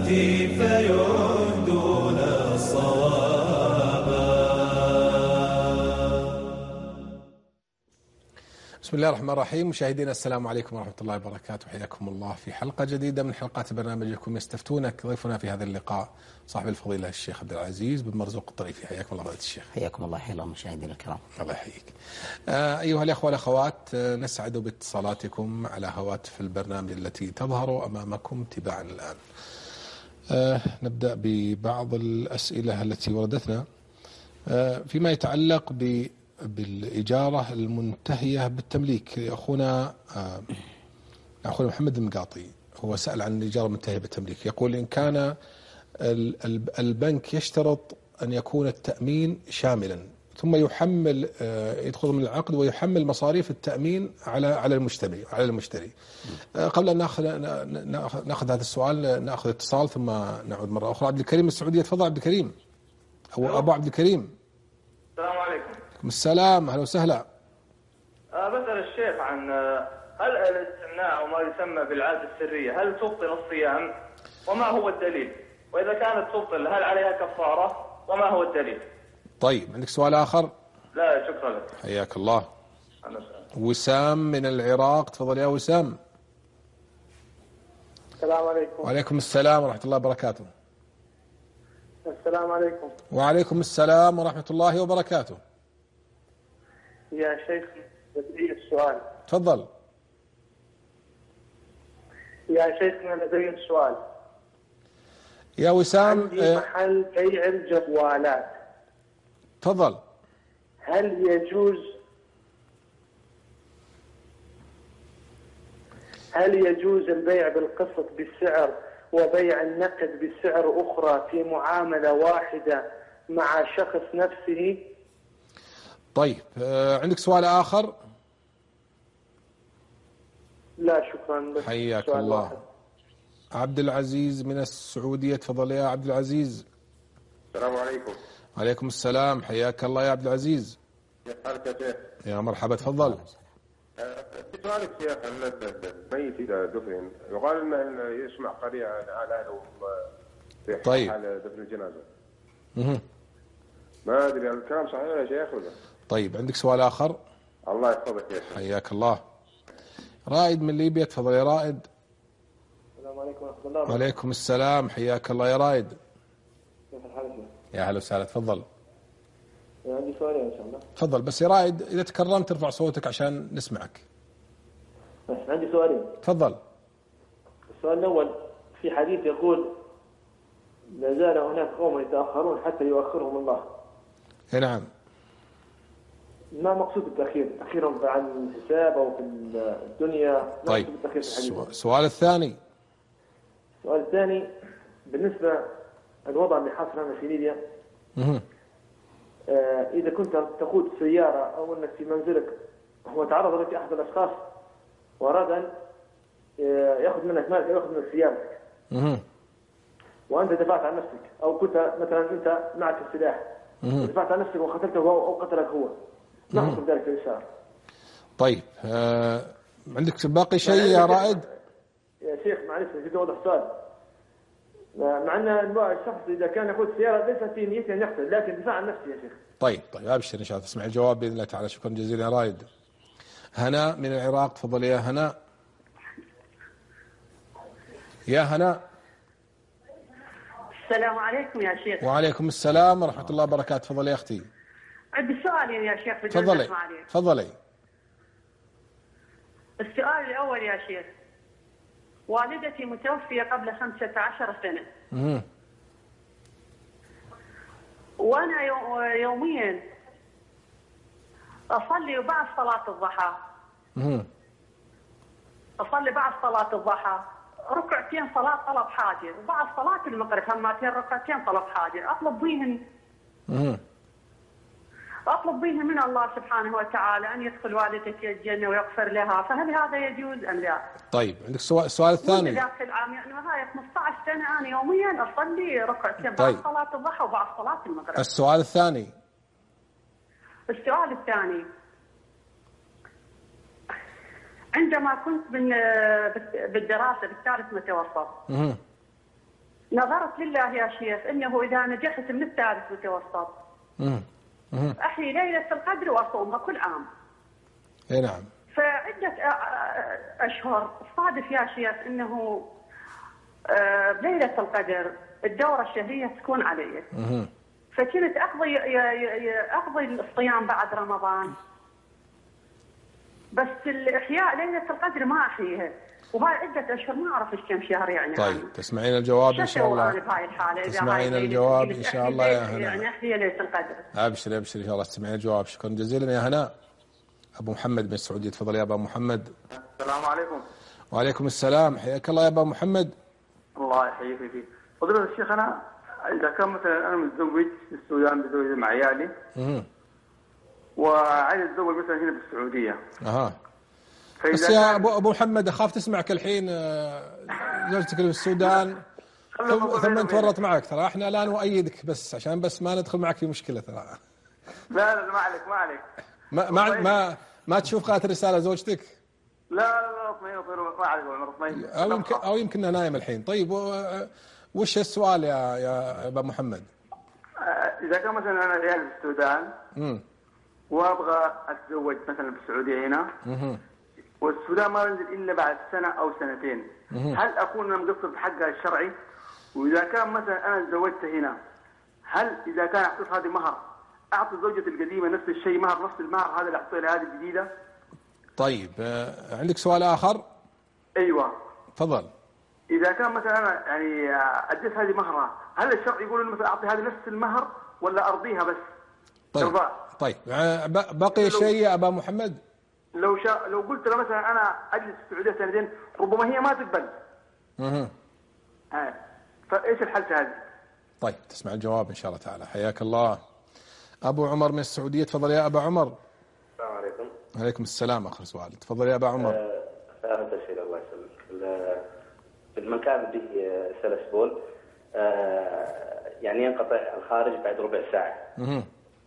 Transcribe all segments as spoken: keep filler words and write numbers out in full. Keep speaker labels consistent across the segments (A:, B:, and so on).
A: نهدي فيهدون الصوابا.
B: بسم الله الرحمن الرحيم. مشاهدينا السلام عليكم ورحمة الله وبركاته، حياكم الله في حلقة جديدة من حلقات برنامجكم يستفتونك. ضيفنا في هذا اللقاء صاحب الفضيلة الشيخ عبد العزيز بن مرزوق الطريفي. حياكم الله فضيلة الشيخ.
C: حياكم الله. حيا الله مشاهدينا الكرام.
B: الله يحييك. آه أيها الأخوة والأخوات، آه نسعد باتصالاتكم على هواتف البرنامج التي تظهر أمامكم تباعا الآن. آه نبدأ ببعض الأسئلة التي وردتنا آه فيما يتعلق ب بالإجارة المنتهية بالتمليك. أخونا آه أخونا محمد المقاطي هو سأل عن الإجارة المنتهية بالتمليك، يقول إن كان البنك يشترط أن يكون التأمين شاملا ثم يحمل آه يدخل من العقد ويحمل مصاريف التأمين على على المشتري على المشتري آه قبل أن نأخذ نأخذ هذا السؤال نأخذ اتصال ثم نعود مرة أخرى. عبد الكريم السعودية، تفضل عبد الكريم. أو أبو عبد الكريم.
D: السلام عليكم.
B: السلام، أهلا وسهلا.
D: أه بسأل الشيخ عن هل الاستمناء أو ما يسمى بالعادة السرية هل تبطل الصيام وما هو الدليل؟ وإذا كانت تبطل هل عليها كفارة وما هو الدليل؟
B: طيب، عندك سؤال آخر؟
D: لا شكرا لك.
B: حياك الله.
D: أنا
B: وسام من العراق، تفضل يا وسام.
E: السلام عليكم.
B: وعليكم السلام ورحمة الله وبركاته.
E: السلام عليكم.
B: وعليكم السلام ورحمة الله وبركاته.
E: يا شيخ لدي السؤال.
B: تفضل.
E: يا شيخنا لدي السؤال.
B: يا وسام.
E: عندي محل بيع الجوالات.
B: تفضل.
E: هل يجوز هل يجوز البيع بالقسط بالسعر وبيع النقد بسعر أخرى في معاملة واحدة مع شخص نفسه؟
B: طيب، عندك سؤال آخر؟
E: لا شكرا.
B: حياك الله. واحد. عبد العزيز من السعودية، تفضل يا عبد العزيز.
F: السلام عليكم.
B: وعليكم السلام، حياك الله يا عبد العزيز.
F: كيف حالك يا شيخ؟
B: يا مرحبا، تفضل.
F: في سؤالك يا شيخ عن الميت إذا دفن يقال أنه يسمع قرية على أهله في
B: طيب.
F: حال دفن الجنازة.
B: مه.
F: ما أدري الكلام صحيح يا شيخ ولا؟
B: طيب، عندك سؤال آخر؟
F: الله يحفظك يا شيخ.
B: حياك الله. رائد من ليبيا، تفضل يا رائد.
E: السلام عليكم ورحمة الله وبركاته.
B: وعليكم السلام، حياك الله يا رائد.
E: كيف الحال يا شيخ؟
B: يا هلا وسهلا، تفضل.
E: عندي سؤالين إن شاء الله.
B: تفضل، بس يا رائد إذا تكرمت ترفع صوتك عشان نسمعك.
E: عندي سؤالين.
B: تفضل.
E: السؤال الأول في حديث يقول لا زال هناك قوم يتأخرون حتى يؤخرهم الله.
B: نعم.
E: ما مقصود التأخير؟ تأخيرهم عن الحساب أو في الدنيا؟
B: طيب، السؤال الثاني.
E: السؤال الثاني بالنسبة الوضع اللي حاصل هنا في ليبيا.
B: مه.
E: آه إذا كنت تقود سيارة أو أنك في منزلك هو تعرض لك أحد الأشخاص وأراد أن يأخذ منك مالك، يأخذ منك سيارتك.
B: مه.
E: وأنت دفعت عن نفسك، أو كنت مثلا أنت معك السلاح دفعت عن نفسك وقتلته هو أو قتلك هو، ما حكم ذلك الإشارة؟
B: طيب، آه عندك باقي شيء يا رائد؟
E: يا شيخ معلش بدي أوضح سؤال. مع أن الشخص إذا كان يقود سيارة ليس في نيته أن يقتل لكن دفاع عن نفسه يا شيخ.
B: طيب طيب أبشر إن شاء الله تسمع الجواب بإذن الله تعالى. شكرا جزيلا يا رائد. هناء من العراق، تفضل يا هناء. يا هناء.
G: السلام عليكم يا شيخ.
B: وعليكم السلام ورحمة الله وبركاته. تفضل يا أختي.
G: عندي سؤالين يا شيخ.
B: تفضلي تفضلي.
G: السؤال الأول يا شيخ، والدتي متوفية قبل خمسة عشر سنة.
B: مم.
G: وأنا يوميا أصلي بعد صلاة الضحى.
B: مم.
G: أصلي بعد صلاة الضحى ركعتين صلاة طلب حاجة، وبعد صلاة المغرب هماتين ركعتين طلب حاجة. أطلب بيهن
B: مم.
G: أطلب بيهن من الله سبحانه وتعالى أن يدخل والدتي الجنة ويغفر لها، فهل هذا يجوز أم لا؟
B: طيب، عندك السؤال السؤال الثاني.
G: داخل عام يعني هاي خمسة عشر سنة أنا يوميا أصلي ركعتين
B: طيب.
G: بعد صلاة الضحى وبعد صلاة المغرب.
B: السؤال الثاني.
G: السؤال الثاني، عندما كنت من بالدراسة بالثالث متوسط، نظرت لله يا شيخ أنه إذا نجحت من الثالث متوسط أحيي ليلة القدر وأصومها كل عام.
B: اي نعم.
G: فعدة أشهر صادف يا شيخ أنه بليلة القدر الدورة الشهرية تكون علي. فكنت أقضي أقضي الصيام بعد رمضان، بس الإحياء ليلة القدر ما أحييها، وهاي عدة أشهر ما أعرف إيش كم شهر يعني.
B: طيب تسمعين الجواب إن شاء الله.
G: بهاي الحالة
B: تسمعين الجواب إن شاء الله يا هناء.
G: يعني أحيي ليلة القدر.
B: أبشر أبشر إن شاء الله تسمعين الجواب. شكرا جزيلا يا هناء. أبو محمد من السعودية، تفضل يا أبو محمد.
H: السلام عليكم.
B: وعليكم السلام، حياك الله يا أبو محمد.
H: الله يحييك فيك. فضيلة الشيخ، أنا إذا كان مثلا أنا متزوج في السودان، متزوج مع عيالي اها وعايز أتزوج مثلا هنا في السعودية.
B: أها بس يا أبو أبو محمد أخاف تسمعك الحين زوجتك اللي في السودان ثم تورط معك، ترى احنا لا نؤيدك، بس عشان بس ما ندخل معك في مشكلة ترى.
H: لا لا ما عليك ما عليك.
B: ما ما ما, ما تشوف قالت الرسالة زوجتك؟
H: لا لا لا اطمئن ما عليك اطمئن.
B: أو يمكن أو يمكنها نايم الحين. طيب وش السؤال يا يا أبو محمد؟
H: إذا كان مثلا أنا عيال في السودان امم وأبغى أتزوج مثلا في السعودية هنا امم والسودان ما ينزل إلا بعد سنة أو سنتين، هل أكون أنا مقصر بحقها الشرعي؟ وإذا كان مثلا أنا تزوجت هنا، هل إذا كان أعطيت هذه مهر أعطي زوجتي القديمة نفس الشيء مهر نفس المهر هذا اللي أعطيه لهذه الجديدة؟
B: طيب عندك سؤال آخر؟
H: أيوة
B: تفضل.
H: إذا كان مثلا أنا يعني أديت هذه مهرها، هل الشرع يقول مثلا أعطي هذه نفس المهر ولا أرضيها بس؟
B: طيب رضاء. طيب بقي شيء يا أبا محمد؟
H: لو شا... لو قلت له مثلا أنا أجلس في السعودية سنتين ربما هي ما تقبل. اها آه. فإيش الحل في هذه؟
B: طيب تسمع الجواب إن شاء الله تعالى. حياك الله. أبو عمر من السعودية، تفضل يا أبا عمر.
I: السلام عليكم.
B: عليكم السلام. آخر سؤال، تفضل يا أبا عمر.
I: أهلا وسهلا. الله يسلمك. في المكان به سلس بول يعني ينقطع الخارج بعد ربع ساعة. اها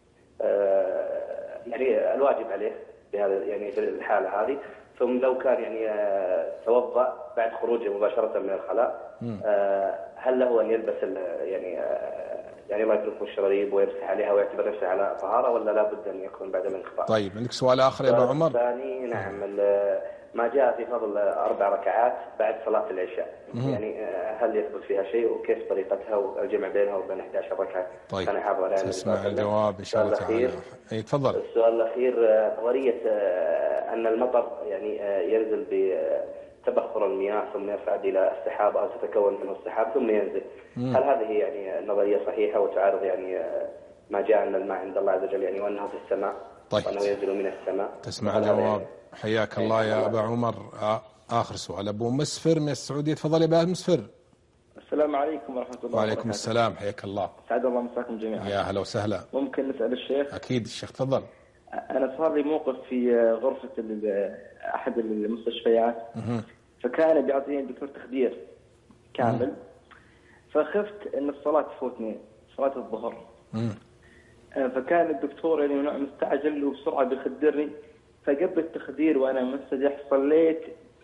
I: يعني الواجب عليه بهذا يعني في الحالة هذه، ثم لو كان يعني توضأ بعد خروجه مباشرة من الخلاء، هل له أن يلبس يعني يعني الله يكرمكم الشراريب ويمسح عليها ويعتبر نفسه على طهارة، ولا لا بد أن يكون بعد الانقطاع؟
B: طيب عندك سؤال آخر يا أبو عمر؟
I: الثاني نعم، ما جاء في فضل أربع ركعات بعد صلاة العشاء، يعني هل يثبت فيها شيء وكيف طريقتها والجمع بينها وبين إحدى عشرة ركعة؟
B: طيب تسمع الجواب إن شاء الله تعالى. أي تفضل.
I: السؤال الأخير نظرية أن المطر يعني ينزل بتبخر المياه ثم يصعد إلى السحاب أو تتكون منه السحاب ثم ينزل، مم. هل هذه يعني نظرية صحيحة وتعارض يعني ما جاء أن الماء عند الله عز وجل يعني وأنه في السماء؟
B: طيب
I: وأنه ينزل من السماء؟
B: تسمع الجواب. حياك الله يا أبا عمر. آخر سؤال أبو مسفر من السعودية، تفضل يا أبا مسفر.
J: السلام عليكم ورحمة الله وبركاته.
B: وعليكم السلام، حياك الله.
J: سعد الله مساكم جميعا.
B: يا هلا وسهلا.
J: ممكن نسأل الشيخ؟
B: أكيد الشيخ تفضل.
J: أنا صار لي موقف في غرفة أحد المستشفيات، فكان بيعطيني الدكتور تخدير كامل، مم. فخفت أن الصلاة تفوتني، صلاة الظهر. مم. فكان الدكتور يعني نوع مستعجل وبسرعة بيخدرني، فقبل التخدير وأنا منسجح صليت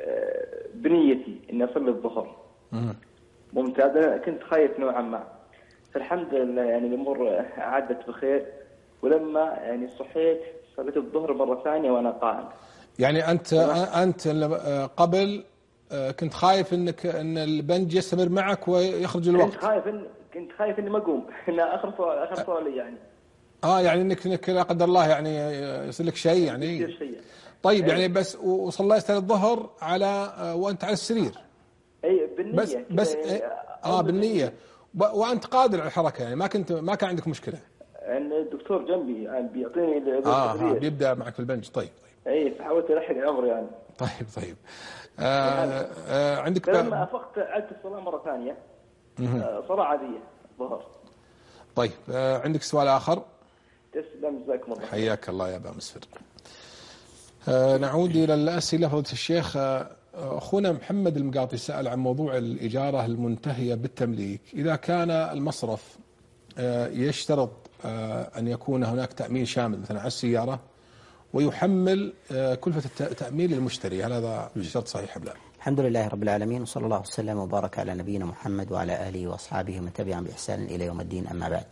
J: بنيتي إني أصلي الظهر. ممتاز. أنا كنت خايف نوعا ما، فالحمد لله يعني الأمور عدت بخير، ولما يعني صحيت صليت الظهر مرة ثانية وأنا قائم.
B: يعني أنت أنت قبل كنت خايف إنك إن البنج يستمر معك ويخرج الوقت؟
J: كنت خايف إن كنت خايف إني ما أقوم إن آخر صلاة آخر صلاة لي يعني.
B: آه يعني إنك إنك لا قدر الله يعني يصير لك شيء يعني.
J: يصير شيء.
B: طيب يعني بس وصليت الظهر على وأنت على السرير.
J: أي بالنية.
B: بس بس آه بالنية وأنت قادر على الحركة يعني ما كنت ما كان عندك مشكلة.
J: ان الدكتور جنبي يعني بيعطيني
B: اه اه بيبدا معك في البنج. طيب طيب
J: اي فحاولت الحق الامر يعني.
B: طيب طيب آه آه عندك
J: لما افقت عدت الصلاه مره ثانيه آه صلاه عاديه ظهر.
B: طيب آه عندك سؤال اخر؟
J: تسلم جزاكم الله.
B: حياك الله يا ابا مسفر. آه نعود الى الاسئله. فضيله الشيخ آه اخونا محمد المقاطي سال عن موضوع الاجاره المنتهيه بالتمليك، اذا كان المصرف آه يشترط أن يكون هناك تأمين شامل مثلا على السيارة ويحمل كلفة التأمين للمشتري، هل هذا شرط صحيح أم لا؟
C: الحمد لله رب العالمين، وصلى الله وسلم وبارك على نبينا محمد وعلى آله وأصحابه ومن تبعهم بإحسان إلى يوم الدين، أما بعد.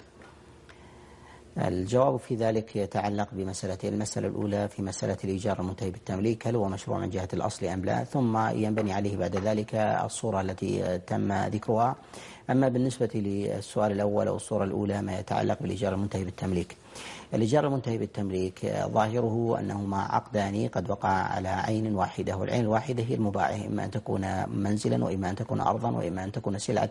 C: الجواب في ذلك يتعلق بمسألتين. المسألة الأولى في مسألة الإيجار المنتهي بالتمليك، هل هو مشروع من جهة الأصل أم لا؟ ثم ينبني عليه بعد ذلك الصورة التي تم ذكرها. أما بالنسبة للسؤال الأول أو الصورة الأولى ما يتعلق بالإيجار المنتهي بالتمليك، الإيجار المنتهي بالتمليك ظاهره أنهما عقدان قد وقع على عين واحدة، والعين الواحدة هي المباح، إما أن تكون منزلا وإما أن تكون أرضا وإما أن تكون سلعة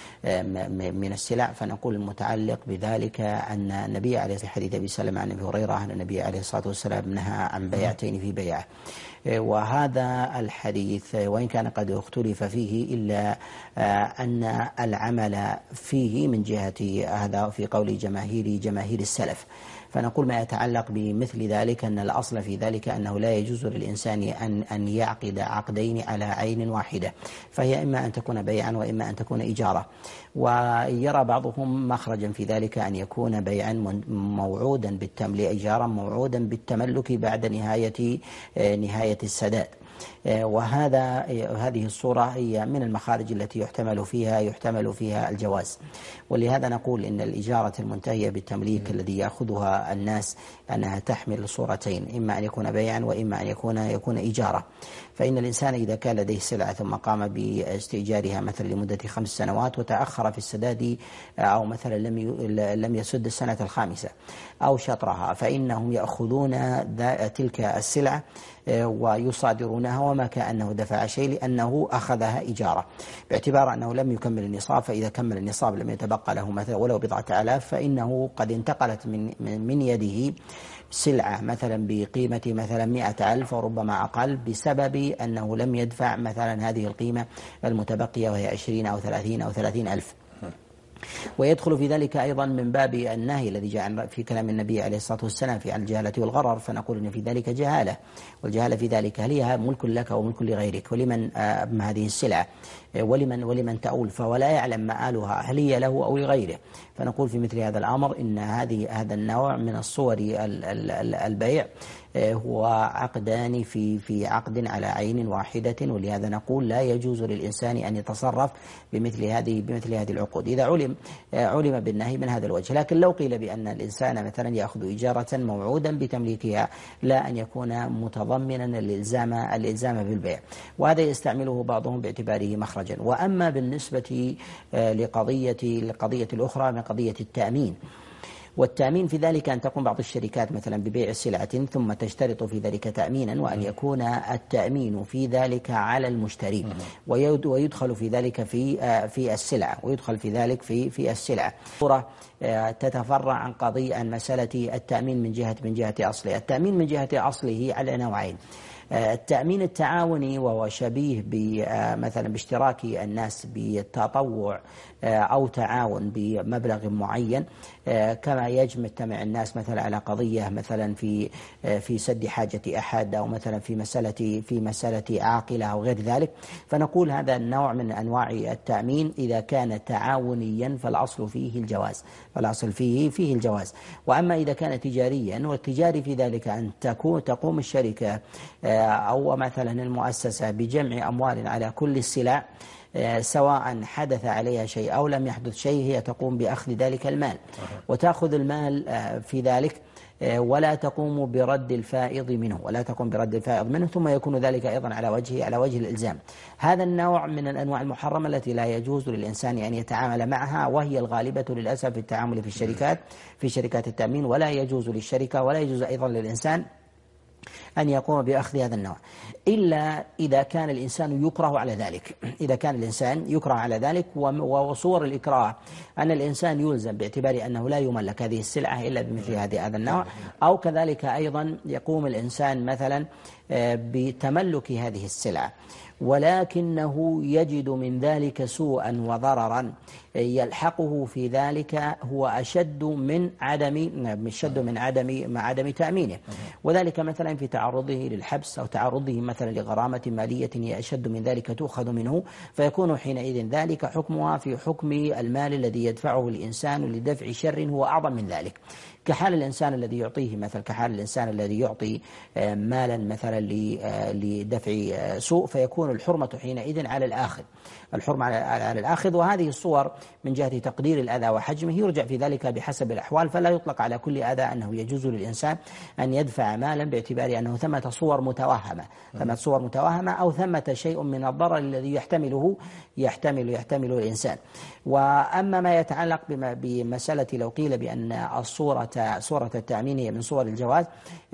C: من السلع. فنقول المتعلق بذلك أن النبي عليه حديث أبي سلمة عن أبي هريرة أن النبي عليه الصلاة والسلام نهى عن بيعتين في بيعة، وهذا الحديث وإن كان قد اختلف فيه إلا أن العمل فيه من جهة هذا في قول جماهير جماهير السلف. فنقول ما يتعلق بمثل ذلك أن الأصل في ذلك أنه لا يجوز للإنسان أن أن يعقد عقدين على عين واحدة، فهي إما أن تكون بيعا وإما أن تكون إجارة. ويرى بعضهم مخرجا في ذلك أن يكون بيعا موعودا بالتمليك، إجارا موعودا بالتملك بعد نهاية نهاية السداد. وهذا هذه الصورة هي من المخارج التي يحتمل فيها يحتمل فيها الجواز. ولهذا نقول إن الإجارة المنتهية بالتمليك الذي يأخذها الناس أنها تحمل صورتين، إما أن يكون بيعا وإما أن يكون يكون إجارة. فإن الإنسان إذا كان لديه سلعة ثم قام باستئجارها مثلا لمدة خمس سنوات وتأخر في السداد أو مثلا لم لم يسد السنة الخامسة أو شطرها، فإنهم يأخذون تلك السلعة ويصادرونها وما كأنه دفع شيء لأنه أخذها إجارة، باعتبار أنه لم يكمل النصاب. فإذا كمل النصاب لم يتبقى له مثلا ولو بضعة آلاف، فإنه قد انتقلت من من يده سلعة مثلا بقيمة مثلا مئة ألف وربما أقل بسبب أنه لم يدفع مثلا هذه القيمة المتبقية وهي عشرين أو ثلاثين أو ثلاثين ألف. ويدخل في ذلك أيضا من باب النهي الذي جاء في كلام النبي عليه الصلاة والسلام في الجهالة والغرر، فنقول إن في ذلك جهالة، والجهالة في ذلك هل هي ملك لك وملك لغيرك، ولمن هذه السلعة ولمن ولمن تؤول، فولا يعلم مآلها هل هي له أو لغيره. فنقول في مثل هذا الأمر إن هذه هذا النوع من الصور البيع هو عقدان في في عقد على عين واحدة، ولهذا نقول لا يجوز للإنسان أن يتصرف بمثل هذه بمثل هذه العقود إذا علم علم بالنهي من هذا الوجه. لكن لو قيل بأن الإنسان مثلا يأخذ إجارة موعودا بتمليكها لا أن يكون متضمنا الإلزام الإلزام بالبيع، وهذا يستعمله بعضهم باعتباره مخرجا. وأما بالنسبة لقضية القضية الأخرى من قضية التأمين، والتأمين في ذلك أن تقوم بعض الشركات مثلا ببيع سلعة ثم تشترط في ذلك تأمينا، وأن يكون التأمين في ذلك على المشتري، ويدخل في ذلك في في السلعة ويدخل في ذلك في في السلعة. تتفرع عن قضية عن مسألة التأمين من جهة من جهة أصله. التأمين من جهة أصله على نوعين: التأمين التعاوني وهو شبيه مثلا باشتراك الناس بالتطوع أو تعاون بمبلغ معين، كما يجتمع الناس مثلا على قضية مثلا في في سد حاجة أحد أو مثلا في مسألة في مسألة عاقلة أو غير ذلك. فنقول هذا النوع من أنواع التأمين إذا كان تعاونيا فالأصل فيه الجواز، فالأصل فيه فيه الجواز. وأما إذا كان تجاريا، والتجاري في ذلك أن تكون تقوم الشركة أو مثلا المؤسسة بجمع أموال على كل السلع سواء حدث عليها شيء أو لم يحدث شيء، هي تقوم بأخذ ذلك المال وتأخذ المال في ذلك ولا تقوم برد الفائض منه ولا تقوم برد الفائض منه ثم يكون ذلك أيضا على وجه على وجه الإلزام. هذا النوع من الأنواع المحرمة التي لا يجوز للإنسان أن يتعامل معها، وهي الغالبة للأسف في التعامل في الشركات في شركات التأمين. ولا يجوز للشركة ولا يجوز أيضا للإنسان أن يقوم بأخذ هذا النوع إلا إذا كان الإنسان يكره على ذلك. إذا كان الإنسان يكره على ذلك، وصور الإكراه أن الإنسان يلزم باعتبار أنه لا يملك هذه السلعة إلا بمثل هذه هذا النوع، أو كذلك أيضا يقوم الإنسان مثلا بتملك هذه السلعة ولكنه يجد من ذلك سوءا وضررا يلحقه في ذلك هو أشد من عدم أشد من عدم مع عدم تأمينه، وذلك مثلا في تعرضه للحبس أو تعرضه مثلا لغرامة مالية هي أشد من ذلك تؤخذ منه، فيكون حينئذ ذلك حكمها في حكم المال الذي يدفعه الإنسان لدفع شر هو أعظم من ذلك. كحال الإنسان الذي يعطيه مثل كحال الإنسان الذي يعطي مالا مثلا لدفع سوء، فيكون الحرمة حينئذ على الآخذ، الحرمة على الآخذ. وهذه الصور من جهة تقدير الأذى وحجمه يرجع في ذلك بحسب الأحوال، فلا يطلق على كل أذى أنه يجوز للإنسان أن يدفع مالا باعتبار أنه ثمة صور متوهمة، ثمة صور متوهمة أو ثمة شيء من الضرر الذي يحتمله يحتمل يحتمله الإنسان. وأما ما يتعلق بمسألة لو قيل بأن الصورة صورة التأمين هي من صور الجواز،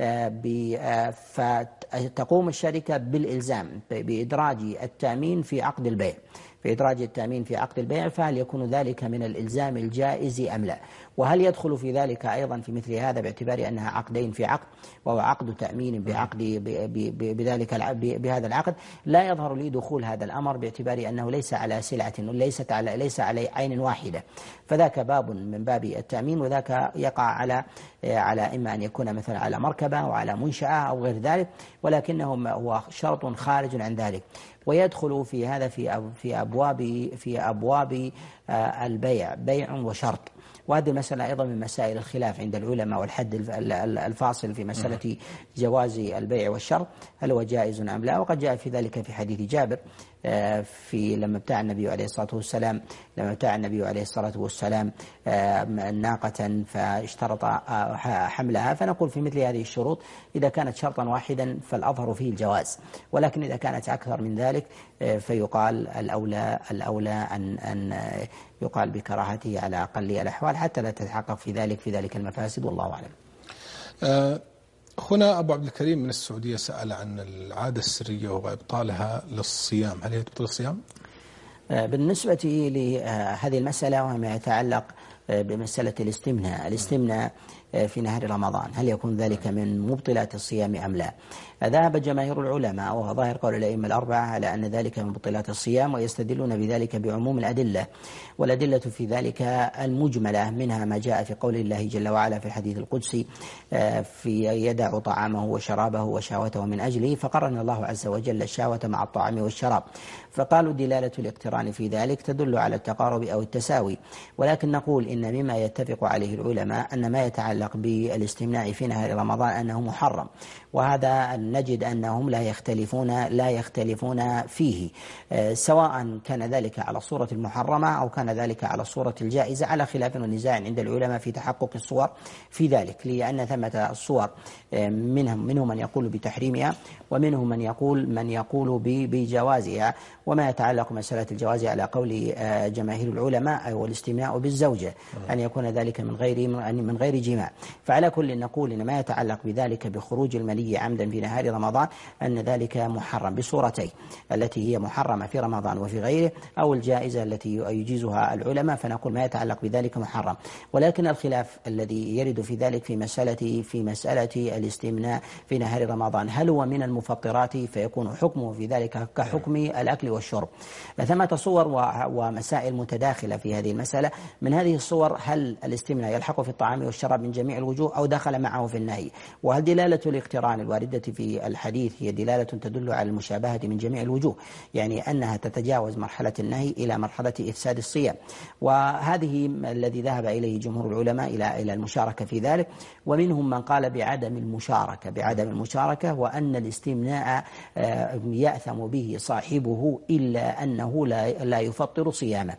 C: فتقوم الشركة بالإلزام بإدراج التأمين في عقد البيع، في إدراج التأمين في عقد البيع، فهل يكون ذلك من الإلزام الجائز أم لا؟ وهل يدخل في ذلك أيضا في مثل هذا باعتبار أنها عقدين في عقد، وهو عقد تأمين بعقد بذلك بهذا العقد؟ لا يظهر لي دخول هذا الأمر باعتبار أنه ليس على سلعة ليست على ليس على عين واحدة، فذاك باب من باب التأمين، وذاك يقع على على إما أن يكون مثلا على مركبة أو على منشأة أو غير ذلك، ولكنه هو شرط خارج عن ذلك. ويدخل في هذا في في أبواب في أبواب البيع بيع وشرط، وهذه المسألة أيضا من مسائل الخلاف عند العلماء، والحد الفاصل في مسألة جواز البيع والشرط هل هو جائز أم لا. وقد جاء في ذلك في حديث جابر في لما ابتاع النبي عليه الصلاة والسلام لما ابتاع النبي عليه الصلاة والسلام ناقة فاشترط حملها، فنقول في مثل هذه الشروط إذا كانت شرطا واحدا فالأظهر فيه الجواز، ولكن إذا كانت أكثر من ذلك فيقال الأولى الأولى أن أن يقال بكراهته على أقل الأحوال حتى لا تتحقق في ذلك في ذلك المفاسد، والله أعلم.
B: أه هنا أبو عبد الكريم من السعودية سأل عن العادة السرية وإبطالها للصيام، هل هي تبطل الصيام؟
C: بالنسبة لهذه المسألة وما يتعلق بمسألة الاستمناء الاستمناء في نهار رمضان، هل يكون ذلك من مبطلات الصيام أم لا؟ ذهب جماهير العلماء وظاهر قول الأئمة الأربعة على أن ذلك من مبطلات الصيام، ويستدلون بذلك بعموم الأدلة، والأدلة في ذلك المجملة منها ما جاء في قول الله جل وعلا في الحديث القدسي في يدع طعامه وشرابه وشهوته من أجله، فقرن الله عز وجل الشهوة مع الطعام والشراب، فقالوا دلالة الاقتران في ذلك تدل على التقارب أو التساوي. ولكن نقول إن مما يتفق عليه العلماء أن ما يتعلق بالاستمناء في نهار رمضان أنه محرم، وهذا نجد أنهم لا يختلفون لا يختلفون فيه، سواء كان ذلك على الصورة المحرمة أو كان ذلك على الصورة الجائزة، على خلاف ونزاع عند العلماء في تحقق الصور في ذلك، لأن ثمة الصور منهم منهم من يقول بتحريمها، ومنهم من يقول من يقول بجوازها. وما يتعلق مسألة الجواز على قول جماهير العلماء والاستمناء بالزوجة أن يكون ذلك من غير من غير جماع، فعلى كل نقول إن ما يتعلق بذلك بخروج المني عمدا في نهار رمضان أن ذلك محرم بصورتين، التي هي محرمة في رمضان وفي غيره، أو الجائزة التي يجيزها العلماء، فنقول ما يتعلق بذلك محرم. ولكن الخلاف الذي يرد في ذلك في مسألة في مسألة الاستمناء في نهار رمضان هل هو من المفطرات فيكون حكمه في ذلك كحكم الأكل والشرب. ثمة صور ومسائل متداخلة في هذه المسألة. من هذه الصور هل الاستمناء يلحق في الطعام والشراب من جميع الوجوه أو دخل معه في النهي؟ وهل دلالة الاقتران الواردة في الحديث هي دلالة تدل على المشابهة من جميع الوجوه، يعني أنها تتجاوز مرحلة النهي إلى مرحلة إفساد الصيام؟ وهذه الذي ذهب إليه جمهور العلماء إلى إلى المشاركة في ذلك، ومنهم من قال بعدم المشاركة بعدم المشاركة وأن الاستمناء يأثم به صاحبه إلا أنه لا لا يفطر صيامه.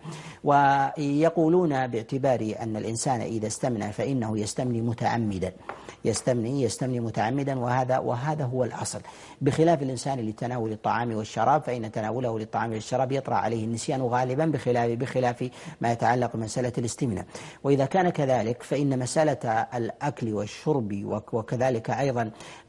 C: ويقولون باعتبار أن الإنسان إذا استمنى فإنه يستمني متعمدا يستمني يستمني متعمدا وهذا وهذا هو الأصل، بخلاف الإنسان لتناول الطعام والشراب، فإن تناوله للطعام والشراب يطرأ عليه النسيان غالبا بخلاف بخلاف ما يتعلق بمسألة الاستمناء. وإذا كان كذلك فإن مسألة الأكل والشرب وكذلك أيضا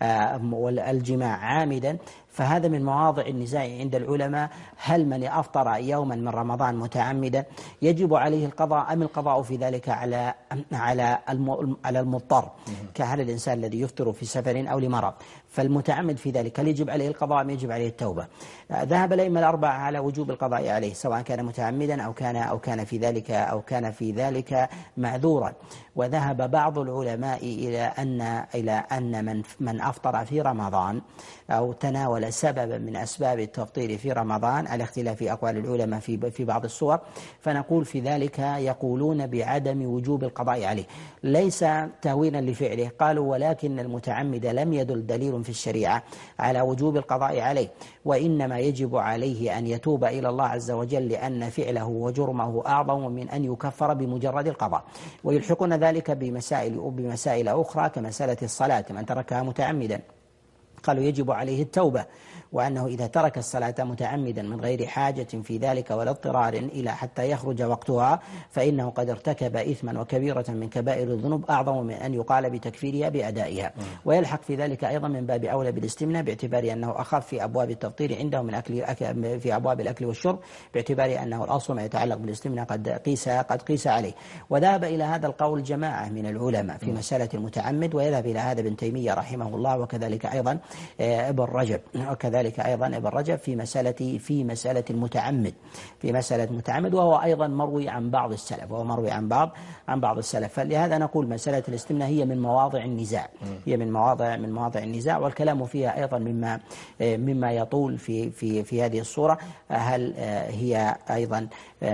C: الجماع عامدا فهذا من مواضع النزاع عند العلماء، هل من أفطر يوما من رمضان متعمدا يجب عليه القضاء أم القضاء في ذلك على على على المضطر كهل الإنسان الذي يفطر في سفر أو لمرض؟ فالمتعمد في ذلك هل يجب عليه القضاء أم يجب عليه التوبة؟ ذهب الأئمة الأربعة على وجوب القضاء عليه سواء كان متعمدا أو كان أو كان في ذلك أو كان في ذلك معذورا. وذهب بعض العلماء إلى أن إلى أن من من أفطر في رمضان أو تناول سببا من أسباب التفطير في رمضان على اختلاف أقوال العلماء في في بعض الصور، فنقول في ذلك يقولون بعدم وجوب القضاء عليه، ليس تهوينا لفعله. قالوا ولكن المتعمد لم يدل دليل في الشريعة على وجوب القضاء عليه، وإنما يجب عليه أن يتوب إلى الله عز وجل لأن فعله وجرمه أعظم من أن يكفر بمجرد القضاء. ويلحقون ذلك بمسائل بمسائل أخرى كمسألة الصلاة، من تركها متعمدا قالوا يجب عليه التوبة، وأنه إذا ترك الصلاة متعمدا من غير حاجة في ذلك ولا اضطرار إلى حتى يخرج وقتها فإنه قد ارتكب إثما وكبيرة من كبائر الذنوب أعظم من أن يقال بتكفيرها بأدائها. ويلحق في ذلك أيضا من باب أولى بالاستمناء باعتبار أنه أخف في أبواب التفطير عنده من أكل في أبواب الأكل والشرب، باعتبار أنه الأصل ما يتعلق بالاستمناء قد قيس قد قيس عليه. وذهب إلى هذا القول جماعة من العلماء في مسألة المتعمد، ويذهب إلى هذا ابن تيمية رحمه الله، وكذلك أيضا ابن رجب، وكذلك أيضا ابن رجب في مسألة في مسألة المتعمد في مسألة المتعمد وهو أيضا مروي عن بعض السلف وهو مروي عن بعض عن بعض السلف. فلهذا نقول مسألة الاستمناء هي من مواضع النزاع هي من مواضع من مواضع النزاع والكلام فيها أيضا مما مما يطول في في في هذه الصورة. هل هي أيضا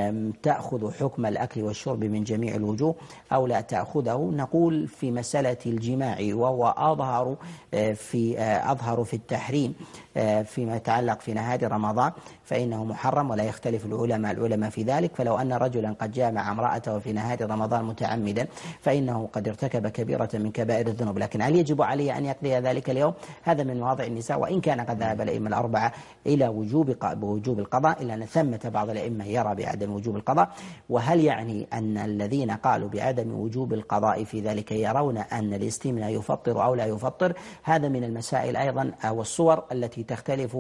C: تأخذ حكم الأكل والشرب من جميع الوجوه أو لا تأخذه؟ نقول في مسألة الجماع وهو أظهر في أظهر في التحريم فيما يتعلق في نهار رمضان فإنه محرم ولا يختلف العلماء العلماء في ذلك. فلو أن رجلا قد جامع امرأته في نهار رمضان متعمدا فإنه قد ارتكب كبيرة من كبائر الذنوب، لكن هل يجب عليه أن يقضي ذلك اليوم؟ هذا من مواضع النساء، وإن كان قد ذهب الأئمة الأربعة إلى وجوب بوجوب القضاء، إلا أن ثمة بعض الأئمة يرى بعدم وجوب القضاء. وهل يعني أن الذين قالوا بعدم وجوب القضاء في ذلك يرون أن الاستمناء يفطر أو لا يفطر؟ هذا من المسائل أيضا والصور التي تختلف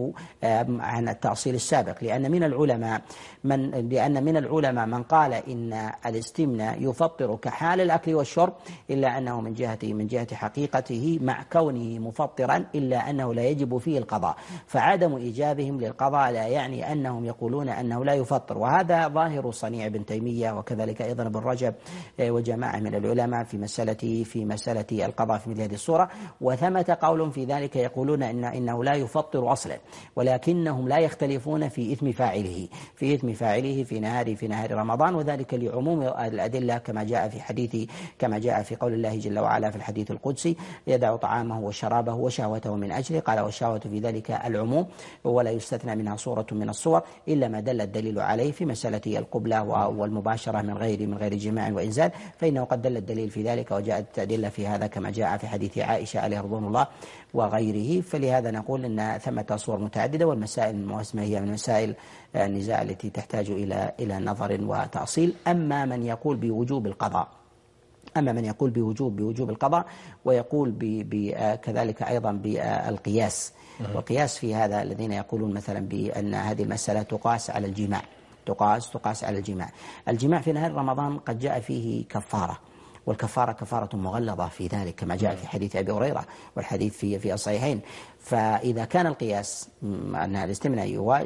C: عن التأصيل السابق، لأن من العلماء من لأن من العلماء من قال إن الاستمناء يفطر كحال الأكل والشرب، إلا أنه من جهة من جهة حقيقته مع كونه مفطرا إلا أنه لا يجب فيه القضاء، فعدم إيجابهم للقضاء لا يعني أنهم يقولون أنه لا يفطر. وهذا ظاهر صنيع ابن تيمية وكذلك أيضا ابن رجب وجماعة من العلماء في مسألة في مسألة القضاء في مثل هذه الصورة. وثمة قول في ذلك يقولون إن إنه لا يفطر أصلا، ولكنهم لا يختلفون في إثم فاعله في إثم فاعله في نهار في نهار رمضان، وذلك لعموم الأدلة كما جاء في حديث كما جاء في قول الله جل وعلا في الحديث القدسي: يدع طعامه وشرابه وشهوته من أجله. قال والشهوة في ذلك العموم ولا يستثنى منها صورة من الصور إلا ما دل الدليل عليه في مسألة القبلة والمباشرة من غير من غير جماع وإنزال، فإنه قد دل الدليل في ذلك وجاءت أدلة في هذا كما جاء في حديث عائشة عليه رضوان الله وغيره. فلهذا نقول أن ثمة صور متعددة، والمسائل المواسمة هي من مسائل النزاع التي تحتاج إلى إلى نظر وتأصيل. أما من يقول بوجوب القضاء أما من يقول بوجوب بوجوب القضاء ويقول كذلك أيضا بالقياس، والقياس في هذا الذين يقولون مثلا بأن هذه المسألة تقاس على الجماع تقاس تقاس على الجماع الجماع في نهار رمضان قد جاء فيه كفارة، والكفارة كفارة مغلظة في ذلك كما جاء في حديث أبي هريرة والحديث في في الصحيحين. فإذا كان القياس أن الاستمناء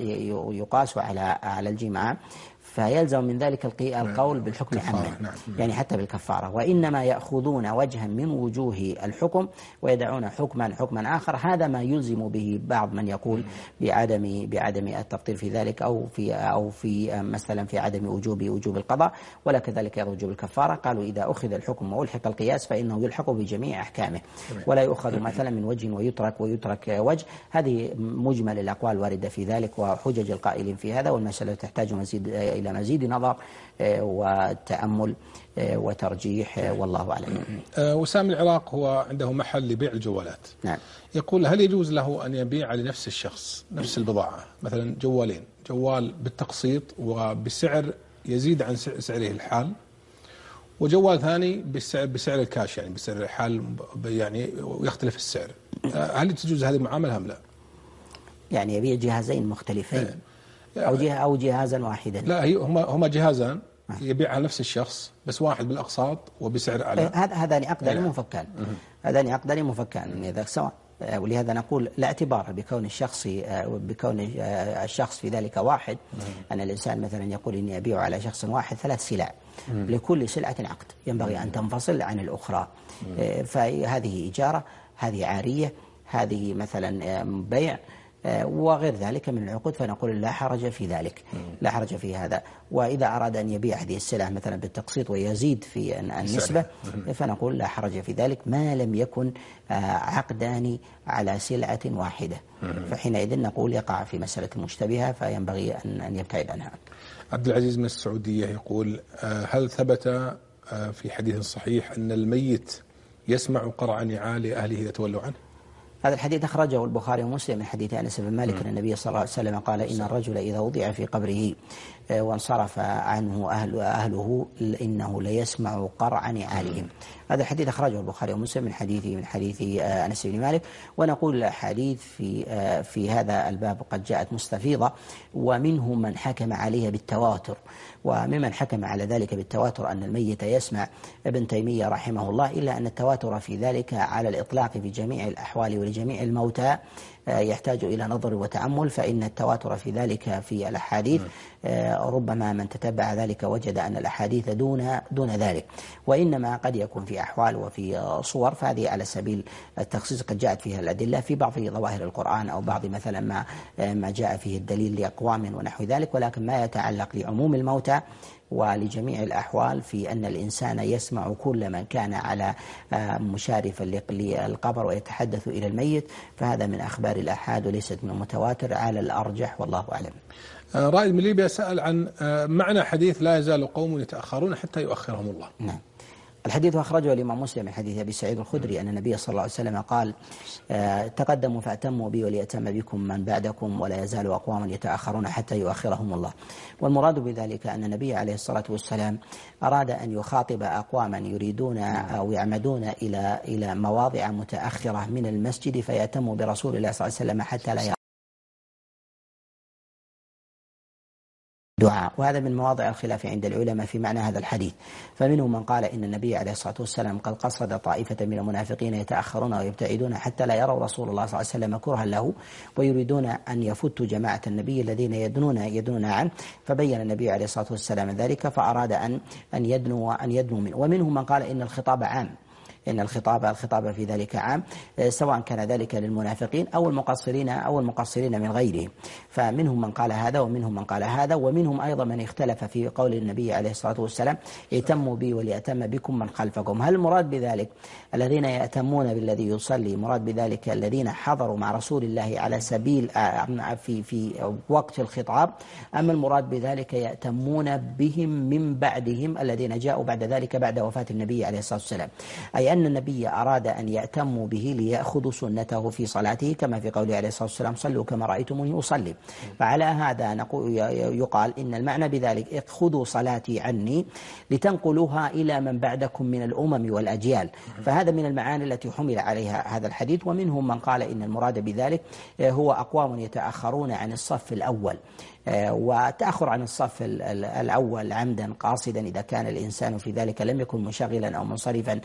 C: يقاس على على الجماع فيلزم من ذلك القول بالحكم عاما،
B: نعم.
C: يعني حتى بالكفارة، وإنما يأخذون وجها من وجوه الحكم ويدعون حكما حكما آخر. هذا ما يلزم به بعض من يقول بعدم بعدم التفطير في ذلك أو في أو في مثلا في عدم وجوب وجوب القضاء ولا كذلك وجوب الكفارة. قالوا إذا أخذ الحكم وألحق القياس فإنه يلحق بجميع أحكامه ولا يؤخذ مثلا من وجه ويترك ويترك وجه. هذه مجمل الأقوال واردة في ذلك وحجج القائلين في هذا، والمسألة تحتاج مزيد إلى مزيد نظر وتأمل وترجيح والله أعلم.
B: وسام العراق هو عنده محل لبيع الجوالات.
C: نعم.
B: يقول هل يجوز له أن يبيع لنفس الشخص نفس البضاعة، مثلا جوالين، جوال بالتقسيط وبسعر يزيد عن سعره الحال، وجوال ثاني بسعر, بسعر الكاش يعني بسعر الحال يعني ويختلف السعر، هل تجوز هذه المعاملة أم لا؟
C: يعني يبيع جهازين مختلفين أو جهة أو جهازا واحدا؟
B: لا، هي هما هما جهازان يبيعها نفس الشخص بس واحد بالأقساط وبسعر أعلى.
C: هذا هذان عقدان مفكان هذان عقدان مفكان إذا سواء ولهذا نقول لا اعتبار بكون الشخص بكون الشخص في ذلك واحد، أن الإنسان مثلا يقول إني أبيع على شخص واحد ثلاث سلع، لكل سلعة عقد ينبغي أن تنفصل عن الأخرى، فهذه إجارة، هذه عارية، هذه مثلا بيع وغير ذلك من العقود، فنقول لا حرج في ذلك، لا حرج في هذا. وإذا أراد أن يبيع هذه السلع مثلا بالتقسيط ويزيد في النسبة فنقول لا حرج في ذلك ما لم يكن عقدان على سلعة واحدة، فحينئذ نقول يقع في مسألة مشتبهة فينبغي أن يبتعد عنها.
B: عبد العزيز من السعودية يقول: هل ثبت في حديث صحيح أن الميت يسمع قرع نعال أهله إذا تولوا عنه؟
C: هذا الحديث أخرجه البخاري ومسلم من حديث أنس بن مالك أن النبي صلى الله عليه وسلم قال: إن الرجل إذا وضع في قبره وانصرف عنه أهل أهله إنه ليسمع قرع نعالهم. هذا الحديث أخرجه البخاري ومسلم من حديث من حديث أنس بن مالك. ونقول الأحاديث في في هذا الباب قد جاءت مستفيضة، ومنهم من حكم عليها بالتواتر، وممن حكم على ذلك بالتواتر أن الميت يسمع ابن تيمية رحمه الله، إلا أن التواتر في ذلك على الإطلاق في جميع الأحوال ولجميع الموتى يحتاج إلى نظر وتأمل، فإن التواتر في ذلك في الأحاديث ربما من تتبع ذلك وجد أن الأحاديث دون دون ذلك، وإنما قد يكون في أحوال وفي صور، فهذه على سبيل التخصيص قد جاءت فيها الأدلة في بعض ظواهر القرآن أو بعض مثلا ما ما جاء فيه الدليل لأقوام ونحو ذلك، ولكن ما يتعلق لعموم الموتى ولجميع الأحوال في أن الإنسان يسمع كل من كان على مشارفا للقبر ويتحدث إلى الميت، فهذا من أخبار الآحاد وليست من المتواتر على الأرجح، والله أعلم.
B: رائد من ليبيا سأل عن معنى حديث: لا يزال قوم يتأخرون حتى يؤخرهم الله.
C: نعم. الحديث أخرجه الإمام مسلم من حديث أبي سعيد الخدري أن النبي صلى الله عليه وسلم قال: تقدموا فأتموا بي وليأتم بكم من بعدكم ولا يزال أقوام يتأخرون حتى يؤخرهم الله. والمراد بذلك أن النبي عليه الصلاة والسلام أراد أن يخاطب أقواما يريدون أو يعمدون إلى إلى مواضع متأخرة من المسجد فيأتموا برسول الله صلى الله عليه وسلم حتى لا يرى دعاء. وهذا من مواضع الخلاف عند العلماء في معنى هذا الحديث، فمنهم من قال إن النبي عليه الصلاة والسلام قد قصد طائفة من المنافقين يتأخرون ويبتعدون حتى لا يروا رسول الله صلى الله عليه وسلم كرها له، ويريدون أن يفتوا جماعة النبي الذين يدنون يدنون عنه، فبين النبي عليه الصلاة والسلام ذلك فأراد أن أن يدنو أن يدنو منه. ومنهم من قال إن الخطاب عام، إن الخطاب الخطاب في ذلك عام، سواء كان ذلك للمنافقين أو المقصرين أو المقصرين من غيرهم، فمنهم من قال هذا ومنهم من قال هذا. ومنهم أيضا من اختلف في قول النبي عليه الصلاة والسلام: ائتموا بي وليأتم بكم من خلفكم. هل المراد بذلك الذين يأتمون بالذي يصلي، مراد بذلك الذين حضروا مع رسول الله على سبيل في في وقت الخطاب، أم المراد بذلك يأتمون بهم من بعدهم الذين جاءوا بعد ذلك بعد وفاة النبي عليه الصلاة والسلام؟ أي أن النبي أراد أن يأتموا به ليأخذوا سنته في صلاته، كما في قوله عليه الصلاة والسلام: صلوا كما رأيتموني أصلي. فعلى هذا نقول يقال إن المعنى بذلك: خذوا صلاتي عني لتنقلوها إلى من بعدكم من الأمم والأجيال. فهذا من المعاني التي حمل عليها هذا الحديث. ومنهم من قال إن المراد بذلك هو أقوام يتأخرون عن الصف الأول، وتأخر عن الصف الأول عمدا قاصدا إذا كان الإنسان في ذلك لم يكن منشغلا أو منصرفا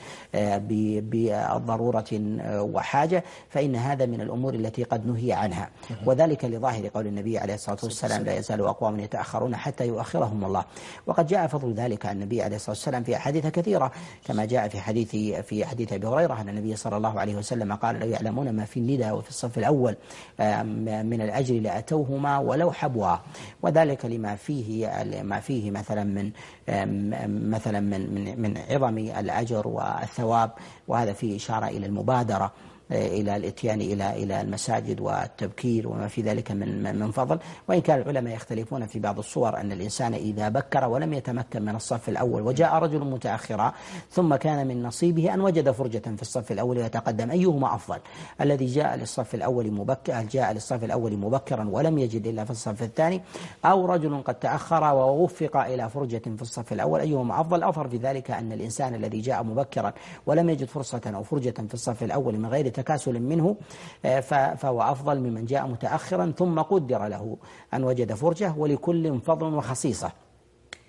C: بضرورة وحاجة، فإن هذا من الأمور التي قد نهي عنها، وذلك لظاهر قول النبي عليه الصلاة والسلام: لا يزال أقوام يتأخرون حتى يؤخرهم الله. وقد جاء فضل ذلك عن النبي عليه الصلاة والسلام في أحاديث كثيرة، كما جاء في حديث في حديث أبي هريرة أن النبي صلى الله عليه وسلم قال: لو يعلمون ما في الندى وفي الصف الأول من الأجر لأتوهما ولو حبوا. وذلك لما فيه ما فيه مثلا من مثلا من من من عظم الأجر والثواب، وهذا فيه إشارة إلى المبادرة إلى الإتيان إلى إلى المساجد والتبكير وما في ذلك من من فضل. وإن كان العلماء يختلفون في بعض الصور أن الإنسان إذا بكر ولم يتمكن من الصف الأول وجاء رجل متأخرا ثم كان من نصيبه أن وجد فرجة في الصف الأول ويتقدم، أيهما أفضل؟ الذي جاء للصف الأول مبكر جاء للصف الأول مبكرا ولم يجد إلا في الصف الثاني، أو رجل قد تأخر ووفق إلى فرجة في الصف الأول، أيهما أفضل؟ أظهر في ذلك أن الإنسان الذي جاء مبكرا ولم يجد فرصة أو فرجة في الصف الأول من غير تكاسل منه فهو أفضل ممن جاء متأخرا ثم قدر له أن وجد فرجة، ولكل فضل وخصيصة.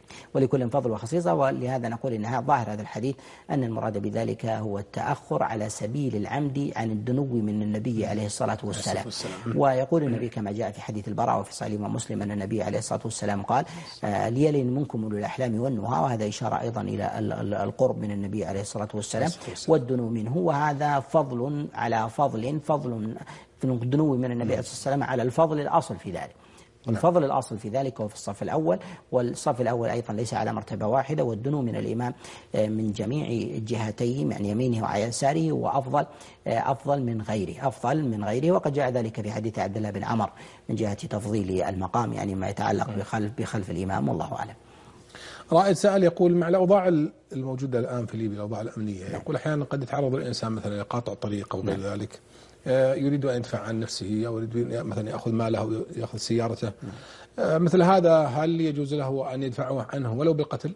C: ولكل فضل وخصيصة. ولهذا نقول إن ظاهر هذا الحديث أن المراد بذلك هو التأخر على سبيل العمد عن الدنو من النبي عليه الصلاة والسلام. ويقول النبي كما جاء في حديث البراء وفي صحيح مسلم أن النبي عليه الصلاة والسلام قال آه ليلن منكم أولو الأحلام والنهى، وهذا إشارة أيضا إلى القرب من النبي عليه الصلاة والسلام والدنو منه، وهذا فضل على فضل فضل في الدنو من النبي عليه الصلاة والسلام على الفضل الأصل في ذلك. الفضل الأصل في ذلك هو في الصف الأول، والصف الأول أيضا ليس على مرتبة واحدة، والدنو من الإمام من جميع جهتيه من يمينه وعلى يساره وأفضل أفضل من غيره أفضل من غيره وقد جاء ذلك في حديث عبد الله بن عمر من جهة تفضيل المقام، يعني ما يتعلق بخلف بخلف الإمام، والله أعلم.
B: رائد سائل يقول مع الأوضاع الموجودة الآن في ليبيا الأوضاع الأمنية، يقول أحيانا قد يتعرض الإنسان مثلا لقاطع طريق أو غير ذلك، يريد أن يدفع عن نفسه أو يريد مثلا يأخذ ماله أو يأخذ سيارته، مثل هذا هل يجوز له أن يدفعه عنه ولو بالقتل؟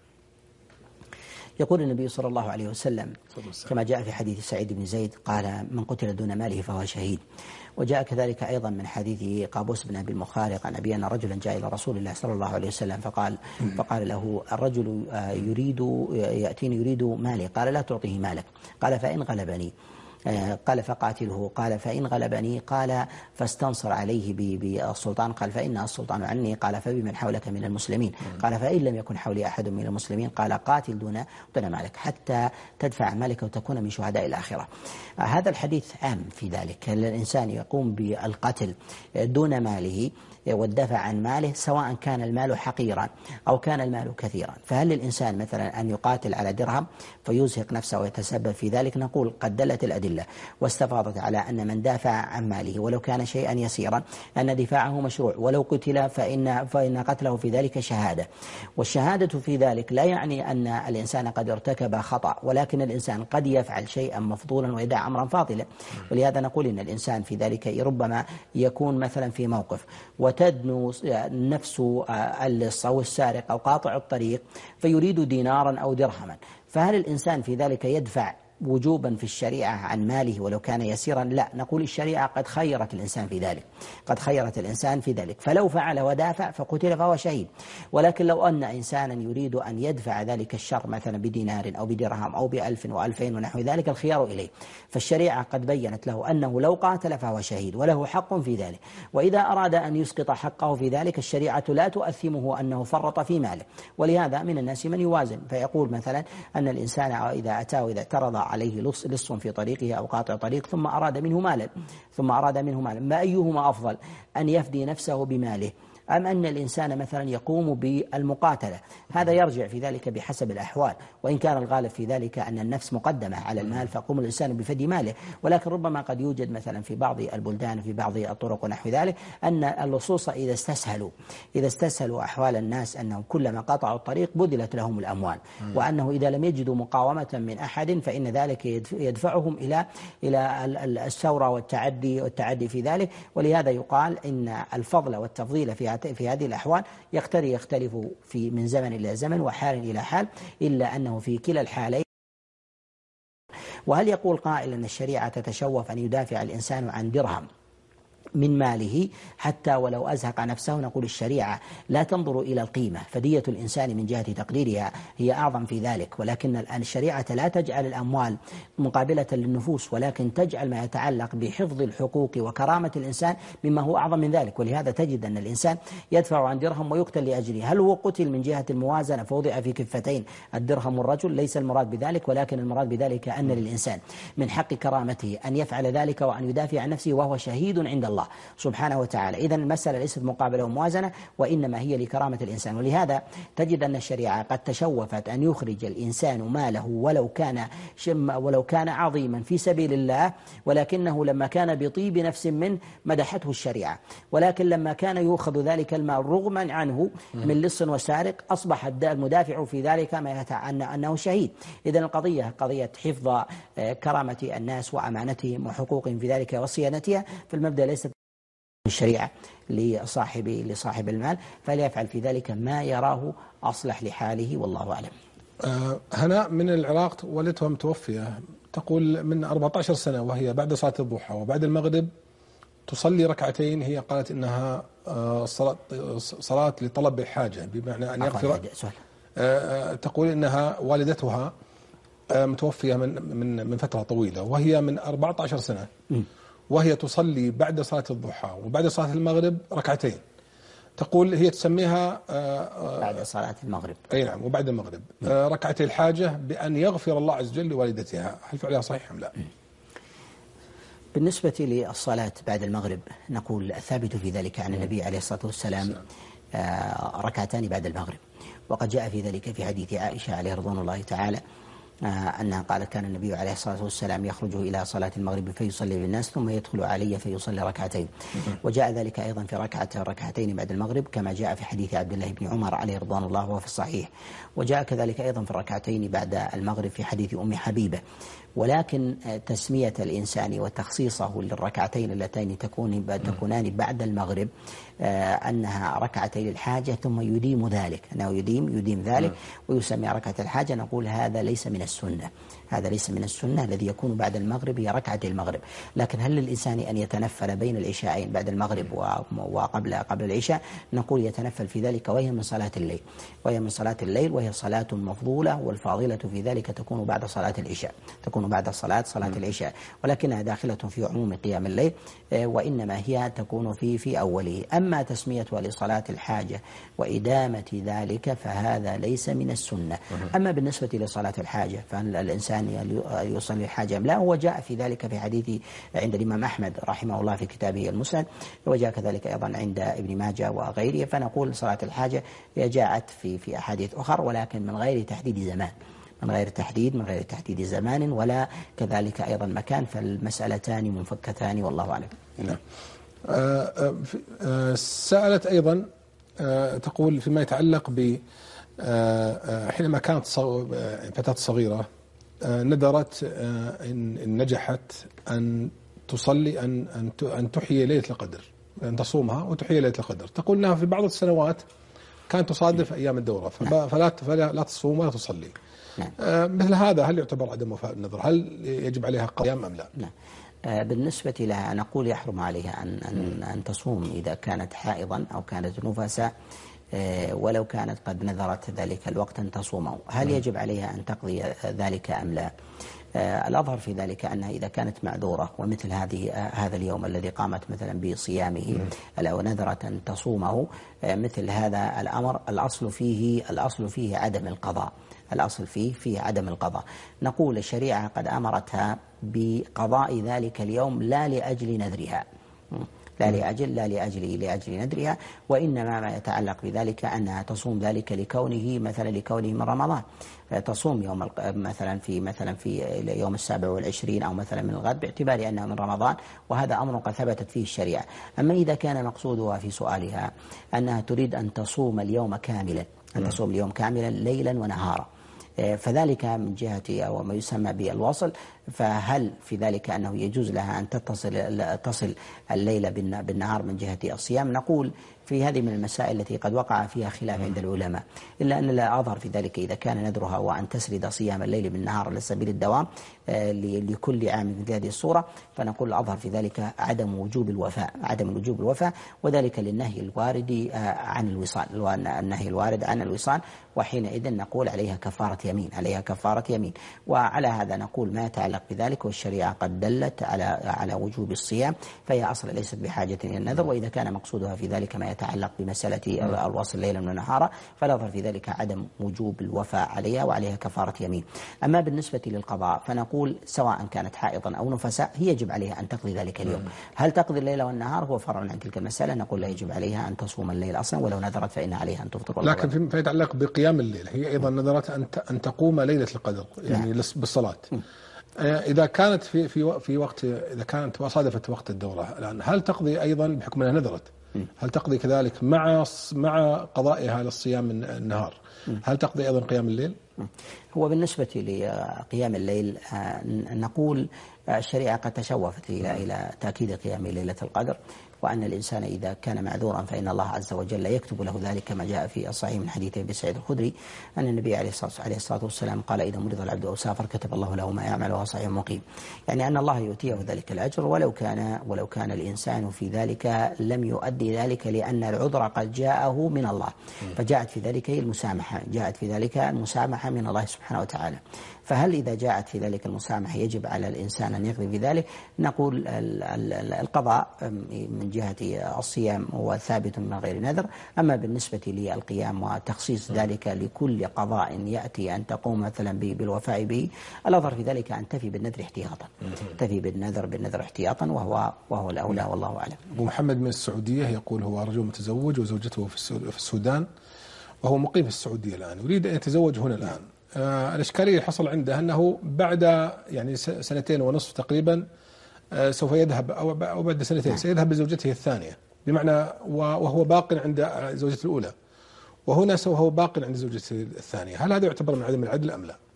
C: يقول النبي صلى الله عليه وسلم كما جاء في حديث سعيد بن زيد قال من قتل دون ماله فهو شهيد. وجاء كذلك أيضا من حديث قابوس بن أبي المخارق عن أبي أن رجلا جاء إلى رسول الله صلى الله عليه وسلم فقال فقال له الرجل يريد يأتيني يريد مالي، قال لا تعطيه مالك، قال فإن غلبني، قال فقاتله، قال فإن غلبني، قال فاستنصر عليه بالسلطان، قال فإن السلطان عني، قال فبمن حولك من المسلمين، قال فإن لم يكن حولي أحد من المسلمين، قال قاتل دون دون مالك حتى تدفع مالك وتكون من شهداء الآخرة. هذا الحديث عام في ذلك، الإنسان يقوم بالقتل دون ماله والدفع عن ماله سواء كان المال حقيرا أو كان المال كثيرا. فهل للإنسان مثلا أن يقاتل على درهم فيزهق نفسه ويتسبب في ذلك؟ نقول قد دلت الأدلة واستفاضت على أن من دافع عن ماله ولو كان شيئا يسيرا أن دفاعه مشروع، ولو قتل فإن, فإن قتله في ذلك شهادة، والشهادة في ذلك لا يعني أن الإنسان قد ارتكب خطأ، ولكن الإنسان قد يفعل شيئا مفضولا ويدع أمرا فاضلا. ولهذا نقول إن الإنسان في ذلك ربما يكون مثلا في موقف وتدنو نفس اللص أو السارق أو قاطع الطريق فيريد دينارا أو درهما، فهل الإنسان في ذلك يدفع وجوبا في الشريعة عن ماله ولو كان يسيرا؟ لا، نقول الشريعة قد خيرت الإنسان في ذلك قد خيرت الإنسان في ذلك فلو فعل ودافع فقتل فهو شهيد. ولكن لو أن إنسانا يريد أن يدفع ذلك الشر مثلا بدينار أو بدرهم أو بألف وألفين ونحو ذلك الخيار إليه، فالشريعة قد بيّنت له أنه لو قاتل فهو شهيد وله حق في ذلك، وإذا أراد أن يسقط حقه في ذلك الشريعة لا تؤثمه أنه فرط في ماله. ولهذا من الناس من يوازن فيقول مثلا أن الإنسان إذا أتاه إذا اعترض عليه لص, لص في طريقه أو قاطع طريق ثم أراد منه مالا ثم أراد منه مالا ما أيهما أفضل، أن يفدي نفسه بماله أم أن الإنسان مثلا يقوم بالمقاتلة؟ هذا يرجع في ذلك بحسب الأحوال، وإن كان الغالب في ذلك أن النفس مقدمة على المال فيقوم الإنسان بفدي ماله، ولكن ربما قد يوجد مثلا في بعض البلدان في بعض الطرق ونحو ذلك أن اللصوص إذا استسهلوا إذا استسهلوا أحوال الناس أنهم كلما قطعوا الطريق بذلت لهم الأموال، وأنه إذا لم يجدوا مقاومة من أحد فإن ذلك يدفعهم إلى إلى الثورة والتعدي والتعدي في ذلك. ولهذا يقال إن الفضل والتفضيل في في هذه الأحوال يختلف يختلف في من زمن إلى زمن وحال إلى حال، إلا أنه في كلا الحالين. وهل يقول قائل أن الشريعة تتشوف أن يدافع الإنسان عن درهم من ماله حتى ولو أزهق نفسه؟ نقول الشريعة لا تنظر إلى القيمة، فدية الإنسان من جهة تقديرها هي أعظم في ذلك، ولكن الشريعة لا تجعل الأموال مقابلة للنفوس، ولكن تجعل ما يتعلق بحفظ الحقوق وكرامة الإنسان مما هو أعظم من ذلك. ولهذا تجد أن الإنسان يدفع عن درهم ويقتل لأجله. هل هو قتل من جهة الموازنة فوضع في كفتين الدرهم والرجل؟ ليس المراد بذلك، ولكن المراد بذلك أن للإنسان من حق كرامته أن يفعل ذلك وأن يدافع عن نفسه وهو شهيد عند الله سبحانه وتعالى. إذن المسألة ليست مقابلة وموازنة، وإنما هي لكرامة الإنسان. ولهذا تجد أن الشريعة قد تشوفت أن يخرج الإنسان ماله ولو كان شم ولو كان عظيما في سبيل الله، ولكنه لما كان بطيب نفس منه مدحته الشريعة، ولكن لما كان يؤخذ ذلك المال رغما عنه من لص وسارق أصبح المدافع في ذلك ما يتعنى أنه شهيد. إذن القضية قضية حفظ كرامة الناس وأمانتهم وحقوقهم في ذلك وصيانتها، في المبدأ ليست الشريعة لصاحب لصاحب المال، فليفعل في ذلك ما يراه أصلح لحاله، والله أعلم.
B: أه هناء من العراق والدتها متوفية، تقول من أربعة عشر سنة وهي بعد صلاة الضحى وبعد المغرب تصلي ركعتين، هي قالت إنها صلاة صلاة لطلب الحاجة، بمعنى أن يغفر. تقول إنها والدتها متوفية من من من فترة طويلة، وهي من أربعة عشر سنة، وهي تصلي بعد صلاة الضحى وبعد صلاة المغرب ركعتين. تقول هي تسميها
C: بعد صلاة المغرب.
B: أي نعم، وبعد المغرب ركعتي الحاجة، بأن يغفر الله عز وجل لوالدتها. هل فعلها صحيح أم لا؟
C: بالنسبة للصلاة بعد المغرب نقول الثابت في ذلك عن النبي عليه الصلاة والسلام ركعتان بعد المغرب، وقد جاء في ذلك في حديث عائشة عليه رضوان الله تعالى أنها قالت كان النبي عليه الصلاة والسلام يخرج إلى صلاة المغرب فيصلي بالناس ثم يدخل علي فيصلي ركعتين. وجاء ذلك أيضا في ركعة ركعتين بعد المغرب كما جاء في حديث عبد الله بن عمر عليه رضوان الله وهو في الصحيح. وجاء كذلك أيضا في الركعتين بعد المغرب في حديث أم حبيبة. ولكن تسمية الإنسان وتخصيصه للركعتين اللتين تكون تكونان بعد المغرب أنها ركعتي الحاجة ثم يديم ذلك، أنه يديم يديم ذلك ويسمي ركعة الحاجة، نقول هذا ليس من السنة، هذا ليس من السنة. الذي يكون بعد المغرب هي ركعة المغرب. لكن هل للإنسان أن يتنفل بين العشاءين بعد المغرب وقبل قبل العشاء؟ نقول يتنفل في ذلك، وهي من صلاة الليل، وهي من صلاة الليل وهي صلاة مفضولة، والفاضلة في ذلك تكون بعد صلاة العشاء، تكون بعد صلاة صلاة العشاء، ولكنها داخلة في عموم قيام الليل، وإنما هي تكون في في أوله. أما تسميتها لصلاة الحاجة وإدامة ذلك فهذا ليس من السنة. أما بالنسبة لصلاة الحاجة فهل الإنسان يصلي الحاجة أم لا؟ هو جاء في ذلك في حديث عند الإمام أحمد رحمه الله في كتابه المسند، وجاء كذلك أيضا عند ابن ماجه وغيره. فنقول صلاة الحاجة هي جاءت في في أحاديث أخرى، ولكن من غير تحديد زمان، من غير تحديد من غير تحديد زمان ولا كذلك أيضا مكان، فالمسألتان منفكتان والله أعلم.
B: نعم. سألت أيضا تقول فيما يتعلق ب حينما كانت فتاة صغيرة ندرت إن نجحت أن تصلي أن أن تحيي ليلة القدر، أن تصومها وتحيي ليلة القدر. تقول أنها في بعض السنوات كانت تصادف أيام الدورة فلا فلا لا تصوم ولا تصلي.
C: نعم.
B: مثل هذا هل يعتبر عدم وفاء النذر؟ هل يجب عليها قيام أم لا؟
C: نعم. بالنسبة لها نقول يحرم عليها أن أن أن تصوم إذا كانت حائضا أو كانت نفساء، ولو كانت قد نذرت ذلك الوقت أن تصومه. هل يجب عليها أن تقضي ذلك أم لا؟ الأظهر في ذلك أنها إذا كانت معذورة ومثل هذه هذا اليوم الذي قامت مثلا بصيامه أو نذرت أن تصومه، مثل هذا الأمر الأصل فيه الأصل فيه عدم القضاء، الأصل فيه فيه عدم القضاء. نقول الشريعة قد أمرتها بقضاء ذلك اليوم لا لأجل نذرها، لا لأجل لا لأجل لأجل نذرها، وإنما ما يتعلق بذلك أنها تصوم ذلك لكونه مثلا لكونه من رمضان، تصوم يوم مثلا في مثلا في يوم السابع والعشرين أو مثلا من الغد باعتبار أنها من رمضان، وهذا أمر قد ثبتت فيه الشريعة. أما إذا كان مقصودها في سؤالها أنها تريد أن تصوم اليوم كاملا، أن تصوم اليوم كاملا ليلا ونهارا، فذلك من جهة أو ما يسمى بالوصل، فهل في ذلك أنه يجوز لها أن تتصل تصل الليل بالنهار من جهة الصيام؟ نقول في هذه من المسائل التي قد وقع فيها خلاف عند العلماء، إلا أن لا أظهر في ذلك إذا كان نذرها وأن تسرد صيام الليل بالنهار على سبيل الدوام لكل عام من هذه الصورة، فنقول أظهر في ذلك عدم وجوب الوفاء، عدم وجوب الوفاء، وذلك للنهي الوارد عن الوصال، النهي الوارد عن الوصال، وحينئذ نقول عليها كفارة يمين، عليها كفارة يمين. وعلى هذا نقول ما يتعلق بذلك، والشريعة قد دلت على على وجوب الصيام، فهي أصلا ليست بحاجة إلى النذر. وإذا كان مقصودها في ذلك ما يتعلق بمسألة الوصل ليلا ونهارا فلا يظهر في ذلك عدم وجوب الوفاء عليها، وعليها كفارة يمين. أما بالنسبة للقضاء فنقول سواء كانت حائضا أو نفساء هي يجب عليها أن تقضي ذلك اليوم. هل تقضي الليل والنهار هو فرع عن تلك المسألة، نقول لا يجب عليها أن تصوم الليل أصلا، ولو نذرت فإن عليها أن تفطر.
B: لكن فيما يتعلق بقيام الليل هي أيضا نذرت أن أن تقوم ليلة القدر يعني نعم. بالصلاة. م. إذا كانت في في في وقت إذا كانت صادفت وقت الدورة الآن، هل تقضي أيضا بحكم أنها نذرت؟ هل تقضي كذلك مع مع قضائها للصيام النهار؟ هل تقضي أيضا قيام الليل؟
C: هو بالنسبة لقيام الليل نقول الشريعة قد تشوفت إلى إلى تأكيد قيام ليلة القدر، وأن الإنسان إذا كان معذورا فإن الله عز وجل يكتب له ذلك، كما جاء في الصحيح من حديث أبي سعيد الخدري أن النبي عليه الصلاة والسلام قال: إذا مرض العبد أو سافر كتب الله له ما يعمل وهو صحيح مقيم. يعني أن الله يؤتيه ذلك الأجر ولو كان ولو كان الإنسان في ذلك لم يؤدي ذلك، لأن العذر قد جاءه من الله، فجاءت في ذلك هي المسامحة، جاءت في ذلك المسامحة من الله سبحانه وتعالى. فهل إذا جاءت في ذلك المسامحة يجب على الإنسان أن يقضي في ذلك؟ نقول القضاء من جهة الصيام هو ثابت من غير نذر. أما بالنسبة للقيام وتخصيص ذلك لكل قضاء يأتي أن تقوم مثلا بالوفاء به، الأظهر في ذلك أن تفي بالنذر احتياطا، تفي بالنذر بالنذر احتياطا، وهو وهو الأولى والله أعلم.
B: أبو محمد من السعودية يقول هو رجل متزوج وزوجته في السودان وهو مقيم في السعودية الآن، يريد أن يتزوج هنا الآن. آه الإشكالية اللي حصل عنده أنه بعد يعني سنتين ونصف تقريبا آه سوف يذهب أو بعد سنتين سيذهب بزوجته الثانية، بمعنى وهو باق عند زوجته الأولى، وهنا سوف هو باق عند زوجته الثانية. هل هذا يعتبر من عدم العدل أم لا؟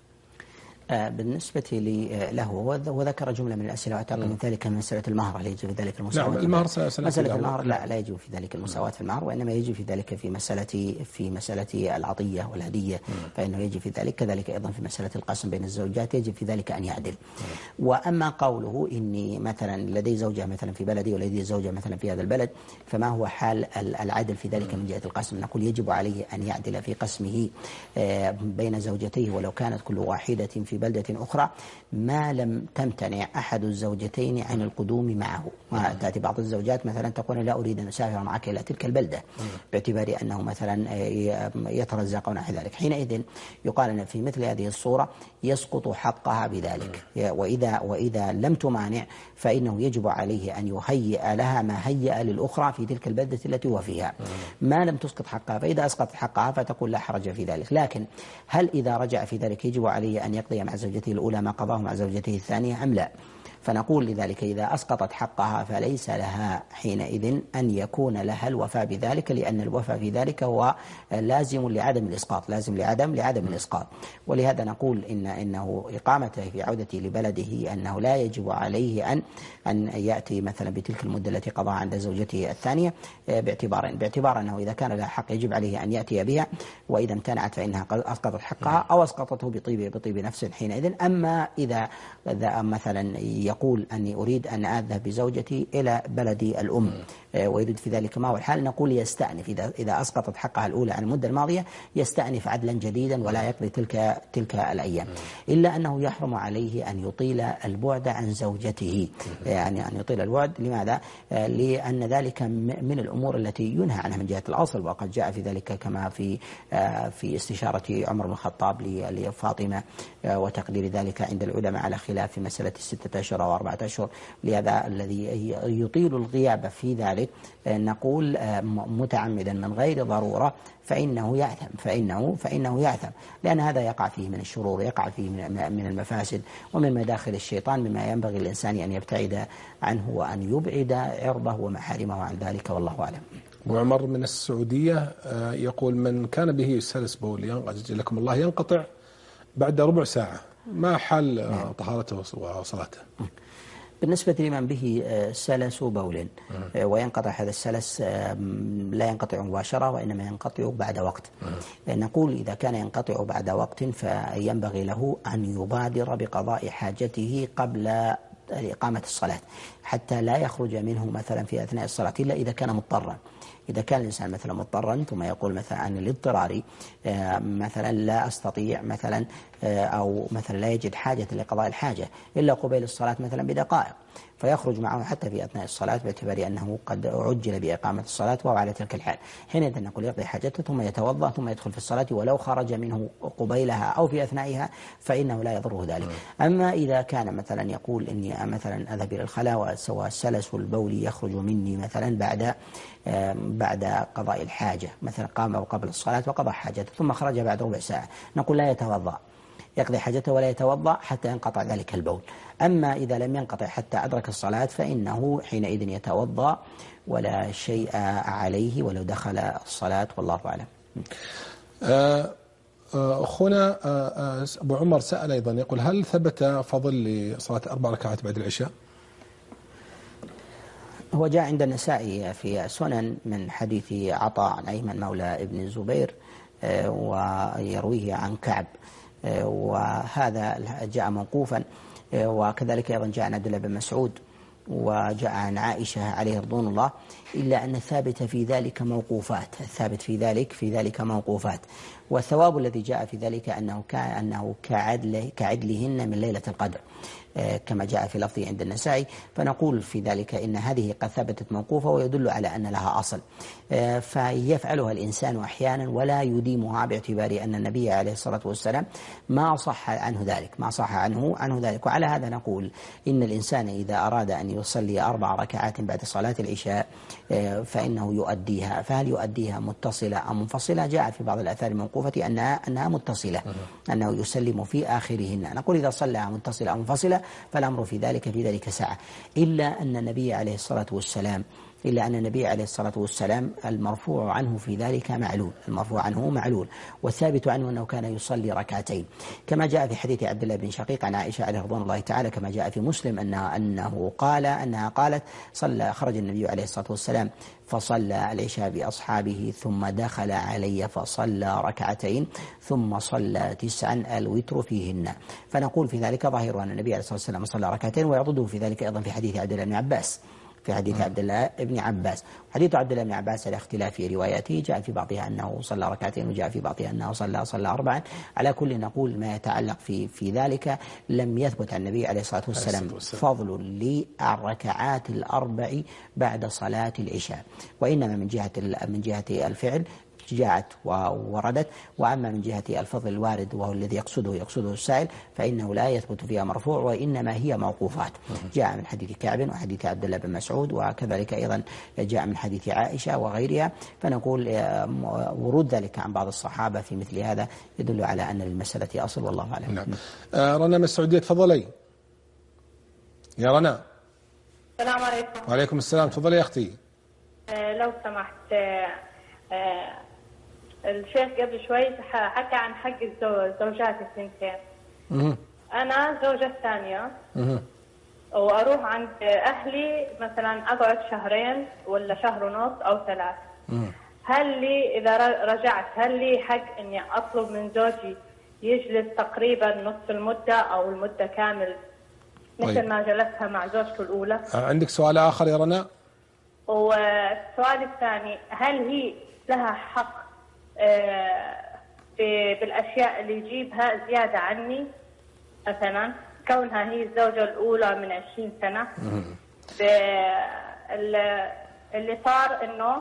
C: بالنسبة له وذكر جملة من الأسئلة، وأعتقد من ذلك مسألة المهر، لا يجب في ذلك المساواة.
B: نعم المهر
C: مسألة المهر لا لا يجب في ذلك المساواة في المهر، وإنما يجب في ذلك في مسألة في مسألة العطية والهدية، فإنه يجب في ذلك. كذلك أيضا في مسألة القسم بين الزوجات يجب في ذلك أن يعدل. وأما قوله إني مثلا لدي زوجة مثلا في بلدي ولدي زوجة مثلا في هذا البلد، فما هو حال العدل في ذلك من جهة القسم؟ نقول يجب عليه أن يعدل في قسمه بين زوجتيه ولو كانت كل واحدة في بلدة أخرى، ما لم تمتنع أحد الزوجتين عن القدوم معه. وتأتي بعض الزوجات مثلا تقول لا أريد أن أسافر معك إلى تلك البلدة باعتبار أنه مثلا يترزق ونحو ذلك، حينئذ يقال أن في مثل هذه الصورة يسقط حقها بذلك. وإذا وإذا لم تمانع فإنه يجب عليه أن يهيئ لها ما هيئ للأخرى في تلك البلدة التي هو فيها، ما لم تسقط حقها. فإذا أسقطت حقها فتقول لا حرج في ذلك. لكن هل إذا رجع في ذلك يجب عليه أن يقضي مع زوجته الأولى ما قضاه مع زوجته الثانية أم لا؟ فنقول لذلك إذا أسقطت حقها فليس لها حينئذ أن يكون لها الوفاء بذلك، لأن الوفاء في ذلك هو لازم لعدم الإسقاط، لازم لعدم لعدم الإسقاط. ولهذا نقول إن إنه إقامته في عودته لبلده أنه لا يجب عليه أن أن يأتي مثلا بتلك المدة التي قضاها عند زوجته الثانية، باعتبار باعتبار أنه إذا كان لها حق يجب عليه أن يأتي بها، وإذا امتنعت فإنها أسقطت حقها أو أسقطته بطيب بطيب نفس حينئذ. أما إذا مثلا يقول أني أريد أن أذهب بزوجتي إلى بلدي الأم ويريد في ذلك ما هو الحال، نقول يستأنف إذا إذا أسقطت حقها الأولى عن المدة الماضية يستأنف عدلا جديدا ولا يقضي تلك تلك الأيام، إلا أنه يحرم عليه أن يطيل البعد عن زوجته، يعني أن يطيل البعد. لماذا؟ لأن ذلك من الأمور التي ينهى عنها من جهة الأصل، وقد جاء في ذلك كما في في استشارة عمر بن الخطاب لفاطمة وتقدير ذلك عند العلماء على خلاف في مسألة الستة أشهر أو أربعة أشهر. لهذا الذي يطيل الغياب في ذلك نقول متعمدا من غير ضرورة فإنه يأثم فإنه فإنه يأثم لأن هذا يقع فيه من الشرور، يقع فيه من المفاسد ومن مداخل الشيطان، مما ينبغي الإنسان أن يبتعد عنه وأن يبعد عرضه ومحارمه عن ذلك، والله أعلم.
B: وعمر من السعودية يقول من كان به سلس بول لكم الله ينقطع بعد ربع ساعة، ما حال طهارته وصلاته؟
C: بالنسبة لمن به سلس بول وينقطع هذا السلس لا ينقطع مباشرة وإنما ينقطع بعد وقت، نقول إذا كان ينقطع بعد وقت فينبغي له أن يبادر بقضاء حاجته قبل إقامة الصلاة حتى لا يخرج منه مثلا في أثناء الصلاة، إلا إذا كان مضطرا. إذا كان الإنسان مثلا مضطرا ثم يقول مثلا عن الاضطرار مثلا لا أستطيع مثلا أو مثلا لا يجد حاجة لقضاء الحاجة إلا قبيل الصلاة مثلا بدقائق، فيخرج معه حتى في أثناء الصلاة باعتبار أنه قد عجل بإقامة الصلاة وهو على تلك الحال، حينئذ نقول يقضي حاجته ثم يتوضأ ثم يدخل في الصلاة، ولو خرج منه قبيلها أو في أثنائها فإنه لا يضره ذلك. أما إذا كان مثلا يقول إني مثلا أذهب إلى الخلاء وسلس البول يخرج مني مثلا بعد بعد قضاء الحاجة، مثلا قام قبل الصلاة وقضى حاجته ثم خرج بعد ربع ساعة، نقول لا يتوضأ، يقضي حاجته ولا يتوضأ حتى ينقطع ذلك البول. أما إذا لم ينقطع حتى أدرك الصلاة فإنه حينئذ يتوضأ ولا شيء عليه ولو دخل الصلاة، والله أعلم.
B: أخونا أبو عمر سأل أيضا يقول هل ثبت فضل لصلاة أربع ركعات بعد العشاء؟
C: هو جاء عند النسائي في السنن من حديث عطاء عن أيمن مولى ابن الزبير ويرويه عن كعب، وهذا جاء موقوفا، وكذلك أيضا جاء عن عبد الله بن مسعود وجاء عن عائشة عليه رضوان الله، إلا أن الثابت في ذلك موقوفات، الثابت في ذلك في ذلك موقوفات، والثواب الذي جاء في ذلك أنه كأنه كعدل كعدلهن من ليلة القدر كما جاء في لفظه عند النسائي. فنقول في ذلك إن هذه قد ثبتت موقوفة ويدل على أن لها أصل، فيفعلها الإنسان أحيانا ولا يديمها باعتبار أن النبي عليه الصلاة والسلام ما صح عنه ذلك ما صح عنه عنه ذلك. وعلى هذا نقول إن الإنسان إذا أراد أن يصلي أربع ركعات بعد صلاة العشاء فإنه يؤديها، فهل يؤديها متصلة أو منفصلة؟ جاء في بعض الآثار الموقوفة أنها أنها متصلة، أنه يسلم في آخرهن. نقول إذا صلى متصلة أو منفصلة فالأمر في ذلك في ذلك ساعة، إلا أن النبي عليه الصلاة والسلام إلا أن النبي عليه الصلاة والسلام المرفوع عنه في ذلك معلول، المرفوع عنه معلول، والثابت عنه أنه كان يصلي ركعتين، كما جاء في حديث عبد الله بن شقيق عن عائشة عليه رضوان الله تعالى، كما جاء في مسلم أنه أنه قال أنها قالت صلى خرج النبي عليه الصلاة والسلام فصلى العشاء بأصحابه ثم دخل علي فصلى ركعتين ثم صلى تسعا الوتر فيهن. فنقول في ذلك ظاهر أن النبي عليه الصلاة والسلام صلى ركعتين، ويعضده في ذلك أيضا في حديث عبد الله بن عباس في حديث عبد الله بن عباس. حديث عبد الله بن عباس على اختلاف في رواياته، جاء في بعضها أنه صلى ركعتين وجاء في بعضها أنه صلى صلى أربعا. على كل نقول ما يتعلق في في ذلك لم يثبت عن النبي عليه الصلاة والسلام فضل للركعات الأربع بعد صلاة العشاء، وإنما من جهة من جهة الفعل جاءت ووردت، وأما من جهة الفضل الوارد وهو الذي يقصده يقصده السائل فإنه لا يثبت فيها مرفوع، وإنما هي موقوفات. جاء من حديث كعب وحديث عبد الله بن مسعود، وكذلك أيضا جاء من حديث عائشة وغيرها. فنقول ورود ذلك عن بعض الصحابة في مثل هذا يدل على أن للمسألة أصل، والله أعلم.
B: نعم. آه رنا من السعودية، تفضلي يا رنا.
K: السلام عليكم.
B: وعليكم السلام، تفضلي يا أختي.
K: آه لو سمحت، آه آه الشيخ قبل شوي حكى عن حق الزوجات الثنتين. أنا زوجة ثانية وأروح عند أهلي مثلا أقعد شهرين ولا شهر ونص أو ثلاث. هل لي إذا رجعت هل لي حق إني أطلب من زوجي يجلس تقريبا نصف المدة أو المدة كامل مثل طيب. ما جلسها مع زوجته الأولى؟
B: عندك سؤال آخر يا رنا؟
K: والسؤال الثاني، هل هي لها حق بالأشياء اللي يجيبها زيادة عني، مثلا كونها هي الزوجة الأولى من عشرين سنة؟ اللي صار إنه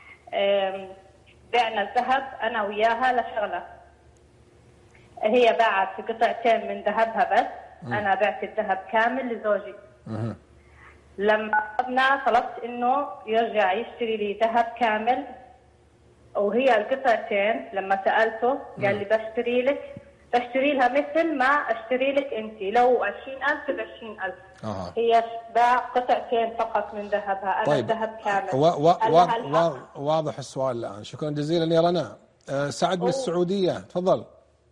K: بعنا الذهب أنا وياها لشغلة، هي باعت قطعتين من ذهبها بس، أنا بعت الذهب كامل لزوجي. لما أخذنا طلبت إنه يرجع يشتري لي ذهب كامل، وهي القطعتين لما سألته قال لي بشتري لك بشتري لها مثل ما اشتري لك انت، لو عشرين ألف بعشرين ألف. آه. هي باع قطعتين فقط من ذهبها، أنا طيب. الذهب كامل.
B: و و و واضح السؤال الآن، شكرا جزيلا يا رنا. أه سعد من السعودية، تفضل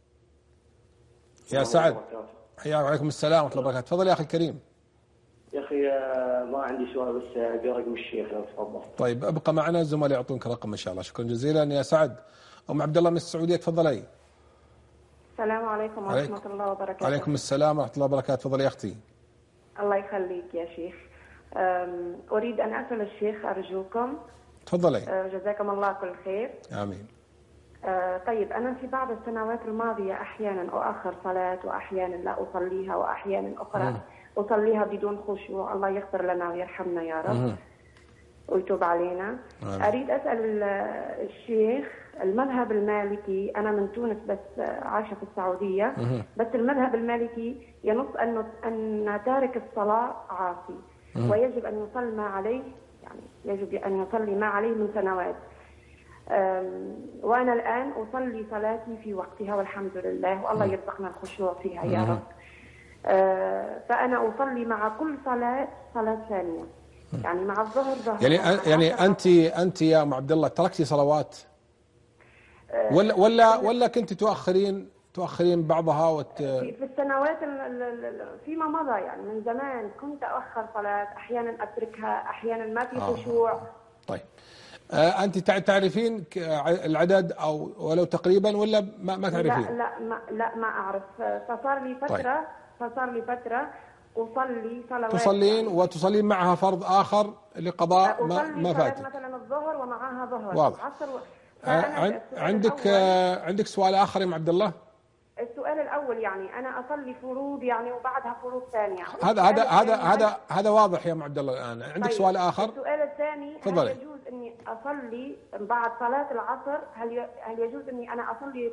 B: يا سعد. حياك. وعليكم السلام ورحمة الله وبركاته. تفضل يا أخي الكريم.
L: يا أخي ما عندي سؤال بس برقم الشيخ لو تفضل.
B: طيب ابقى معنا، الزملاء يعطونك رقم إن شاء الله. شكرا جزيلا يا سعد. أم عبد الله من السعودية، تفضلي.
M: السلام عليكم ورحمة الله وبركاته.
B: وعليكم السلام ورحمة الله وبركاته. تفضلي يا أختي.
M: الله يخليك يا شيخ. أريد أن أسأل الشيخ أرجوكم.
B: تفضلي.
M: جزاكم الله كل خير.
B: آمين.
M: طيب أنا في بعض السنوات الماضية أحيانا أؤخر صلاة وأحيانا لا أصليها وأحيانا أخرى م. أصليها بدون خشوع. الله يغفر لنا ويرحمنا يا رب م. ويتوب علينا. م. أريد أسأل الشيخ، المذهب المالكي، أنا من تونس بس عايشة في السعودية، م. بس المذهب المالكي ينص أن أن تارك الصلاة عاصي م. ويجب أن يصلي ما عليه، يعني يجب أن يصلي ما عليه من سنوات. وأنا الآن أصلي صلاتي في وقتها والحمد لله، والله يرزقنا الخشوع فيها يا رب. فأنا أصلي مع كل صلاة صلاة ثانية، يعني مع الظهر ظهر.
B: يعني يعني أنت أنت يا أم عبد الله تركتي صلوات ولا ولا ولا كنت تؤخرين تؤخرين بعضها وت...
M: في السنوات فيما مضى يعني من زمان كنت أؤخر صلاة، أحيانا أتركها، أحيانا ما في خشوع. آه.
B: طيب آه أنت تعرفين العدد أو ولو تقريبا ولا ما, ما تعرفين؟
M: لا لا ما, لا ما أعرف. فصار لي فترة طيب. فصار لي فترة أصلي صلوات.
B: تصلين وتصلين معها فرض آخر لقضاء ما, ما فات.
M: مثلا الظهر ومعها ظهر.
B: واضح.
M: عصر و...
B: آه عندك آه عندك سؤال آخر يا ام عبد الله؟
M: السؤال الأول يعني أنا أصلي فروض يعني وبعدها فروض ثانية.
B: هذا هذا هذا هذا هذا واضح يا ام عبد الله الآن. عندك طيب. سؤال آخر؟
M: السؤال الثاني
B: فضلي.
M: هل يجوز إني أصلي بعد صلاة العصر هل هل يجوز إني أنا أصلي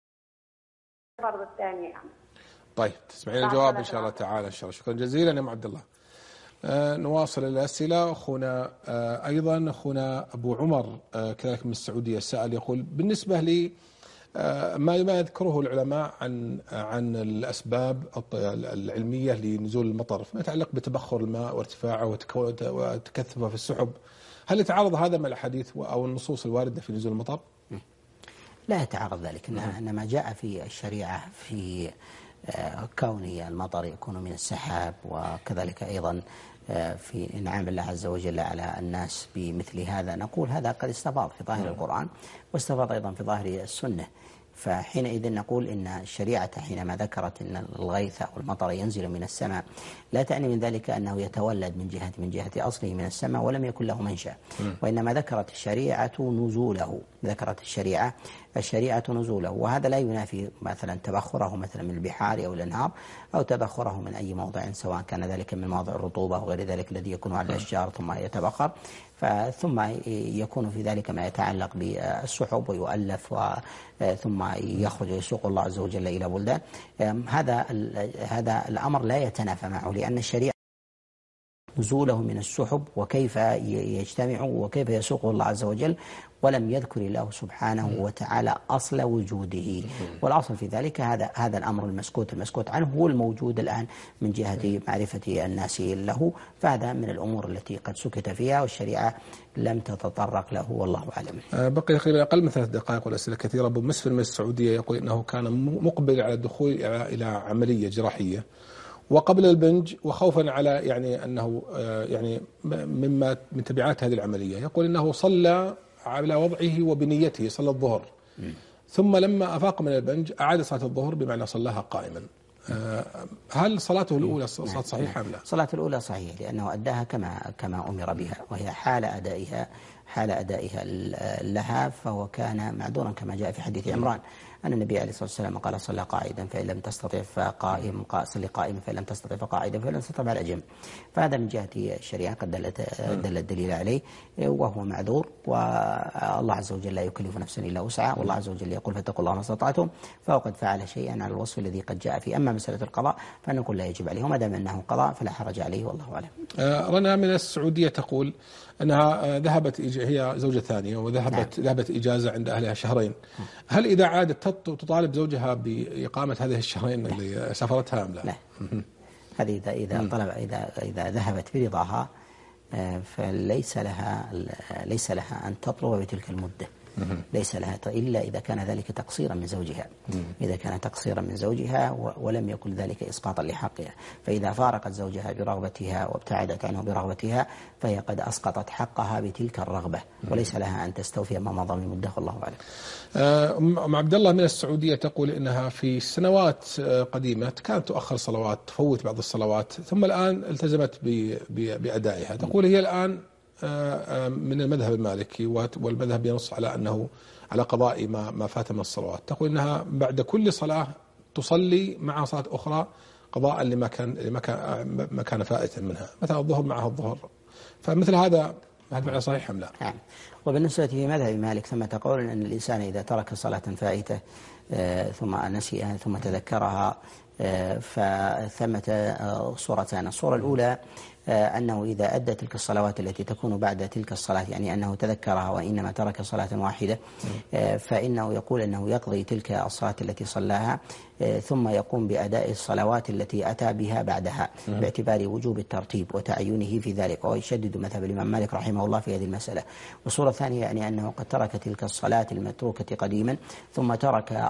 M: فرض الثانية يعني؟
B: طيب تسمعين الجواب إن شاء الله تعالى إن شاء الله. شكرا جزيلا يا ام عبد الله. آه نواصل الأسئلة. أخونا آه أيضا أخونا أبو عمر آه كذلك من السعودية سأل يقول بالنسبة لي آه ما ما يذكره العلماء عن عن الأسباب العلمية لنزول المطر فيما يتعلق بتبخر الماء وارتفاعه وتكثفه في السحب، هل يتعارض هذا مع الحديث أو النصوص الواردة في نزول المطر؟
C: لا يتعارض ذلك، إنما جاء في الشريعة في كون المطر يكون من السحاب، وكذلك أيضا في إنعام الله عز وجل على الناس بمثل هذا. نقول هذا قد استفاض في ظاهر القرآن واستفاض أيضا في ظاهر السنة، فحينئذ نقول إن الشريعة حينما ذكرت أن الغيث أو المطر ينزل من السماء لا تعني من ذلك أنه يتولد من جهة من جهة أصله من السماء ولم يكن له منشأ، وإنما ذكرت الشريعة نزوله، ذكرت الشريعة الشريعة نزوله، وهذا لا ينافي مثلا تبخره مثلا من البحار أو الأنهار أو تبخره من أي موضع سواء كان ذلك من مواضع الرطوبة وغير ذلك الذي يكون على الأشجار ثم يتبخر، ثم يكون في ذلك ما يتعلق بالسحب ويؤلف ثم يخرج يسوق الله عز وجل إلى بلدان. هذا هذا الأمر لا يتنافى معه، لأن الشريعة نزوله من السحب وكيف يجتمع وكيف يسوقه الله عز وجل، ولم يذكر الله سبحانه وتعالى أصل وجوده، والأصل في ذلك هذا هذا الأمر المسكوت المسكوت عنه هو الموجود الآن من جهة معرفة الناس له، فهذا من الأمور التي قد سكت فيها والشريعة لم تتطرق له والله أعلم.
B: بقي تقريبا أقل من ثلاث دقائق والأسئلة كثيرة. أبو مسفر من السعودية يقول إنه كان مقبل على الدخول إلى عملية جراحية وقبل البنج وخوفا على يعني أنه يعني مما من تبعات هذه العملية، يقول إنه صلى على وضعه وبنيته صلى الظهر ثم لما أفاق من البنج أعاد صلاة الظهر بمعنى صلاها قائما. هل صلاته الأولى صلاة صحيحة أم لا؟
C: صلاة الأولى صحيحة لأنه أداها كما كما أمر بها، وهي حال أدائها حال أدائها لها، فهو كان معذورا كما جاء في حديث عمران أن النبي عليه الصلاة والسلام قال صلى قاعدا فإن لم تستطع فقائم، صلي قائما فإن لم تستطع فقاعدا فإن لم تستطع على جنب. فهذا من جهة الشريعة قد دلت دل الدليل عليه وهو معذور، والله عز وجل لا يكلف نفسا إلا وسعها، والله عز وجل يقول فاتقوا الله ما استطعتم، فهو قد فعل شيئا على الوصف الذي قد جاء فيه. أما مسألة القضاء فنقول لا يجب عليه، وما دام أنه قضاء فلا حرج عليه والله أعلم.
B: رنا من السعودية تقول أنها ذهبت هي زوجة ثانية وذهبت نعم. ذهبت إجازة عند أهلها شهرين، هل إذا عادت تطالب زوجها بإقامة هذه الشهرين اللي سافرتها أم لا؟
C: لا. هذه إذا إذا طلب إذا إذا ذهبت برضاها فليس لها ليس لها أن تطلب بتلك المدة، ليس لها إلا إذا كان ذلك تقصيرا من زوجها، إذا كان تقصيرا من زوجها ولم يكن ذلك إسقاطا لحقها، فإذا فارقت زوجها برغبتها وابتعدت عنه برغبتها فهي قد أسقطت حقها بتلك الرغبة، وليس لها أن تستوفي ما مضى من مدة والله أعلم.
B: أم عبد الله من السعودية تقول إنها في سنوات قديمة كانت تؤخر صلوات، تفوت بعض الصلوات، ثم الآن التزمت بأدائها. تقول هي الآن من المذهب المالكي والمذهب ينص على أنه على قضاء ما ما فات من الصلوات. تقول إنها بعد كل صلاة تصلي مع صلاة أخرى قضاء لما كان لما كان ما كان فائتا منها، مثلا الظهر معها الظهر، فمثل هذا هل معنى صحيح أم لا؟
C: نعم. وبالنسبة لمذهب مالك ثم تقول أن الإنسان إذا ترك صلاة فائتة ثم نسيها ثم تذكرها فثمة صورتان. الصورة الأولى أنه إذا أدى تلك الصلوات التي تكون بعد تلك الصلاة، يعني أنه تذكرها وإنما ترك صلاة واحدة، فإنه يقول أنه يقضي تلك الصلاة التي صلاها ثم يقوم بأداء الصلوات التي أتى بها بعدها باعتبار وجوب الترتيب وتعينه في ذلك، ويشدد مذهب الإمام مالك رحمه الله في هذه المسألة. والصورة الثانية يعني أنه قد ترك تلك الصلاة المتروكة قديما ثم ترك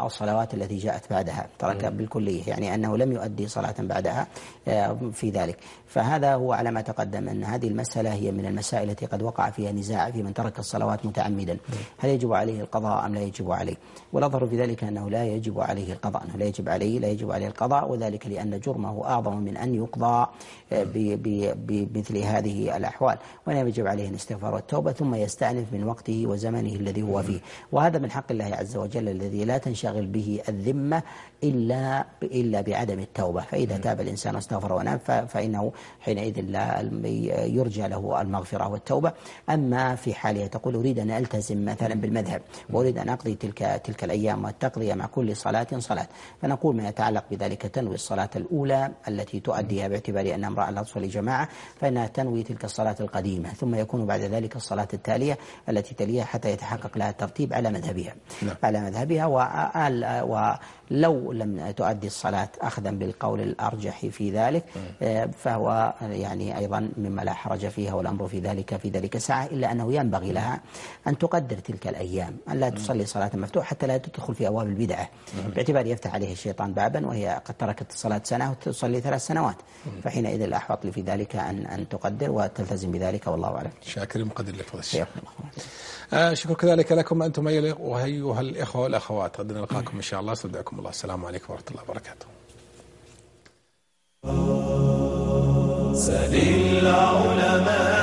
C: الصلوات التي جاءت بعدها، ترك بالكلية، يعني أنه لم يؤدي صلاة بعدها في ذلك. فهذا هو على ما تقدم أن هذه المسألة هي من المسائل التي قد وقع فيها نزاع في من ترك الصلوات متعمدا، هل يجب عليه القضاء أم لا يجب عليه؟ والأظهر في ذلك أنه لا يجب عليه القضاء، أنه لا يجب عليه لا يجب عليه القضاء، وذلك لأن جرمه أعظم من أن يقضى بمثل هذه الأحوال، وإنما يجب عليه الاستغفار والتوبة ثم يستأنف من وقته وزمنه الذي هو فيه. وهذا من حق الله عز وجل الذي لا تنشغل به الذمة إلا إلا بعدم التوبة، فإذا تاب الإنسان واستغفر وناب فإنه حينئذ لا يرجى له المغفرة والتوبة. أما في حالة تقول أريد أن ألتزم مثلا بالمذهب وأريد أن أقضي تلك تلك الأيام والتقضية مع كل صلاة صلاة، فنقول ما يتعلق بذلك تنوي الصلاة الأولى التي تؤديها باعتبار أن امرأة لا تصلي جماعة فإنها تنوي تلك الصلاة القديمة، ثم يكون بعد ذلك الصلاة التالية التي تليها حتى يتحقق لها الترتيب على مذهبها نعم. على مذهبها. ولو لم تؤدي الصلاة أخذا بالقول الأرجح في ذلك فهو يعني أيضا مما لا حرج فيها، والأمر في ذلك في ذلك ساعة، إلا أنه ينبغي لها أن تقدر تلك الأيام، أن لا تصلي صلاة مفتوحة حتى لا تدخل في أبواب البدعة، باعتبار يفتح عليه الشيطان بابا وهي قد تركت الصلاة سنة وتصلي ثلاث سنوات، فحينئذ الأحوط في ذلك أن أن تقدر وتلتزم بذلك، والله أعلم.
B: شاكر مقدر لك فضل الشيخ. آه شكرا كذلك لكم أنتم أيها الإخوة والأخوات، غدا نلقاكم إن شاء الله. استودعكم الله، السلام عليكم ورحمة الله وبركاته.
A: سل العلماء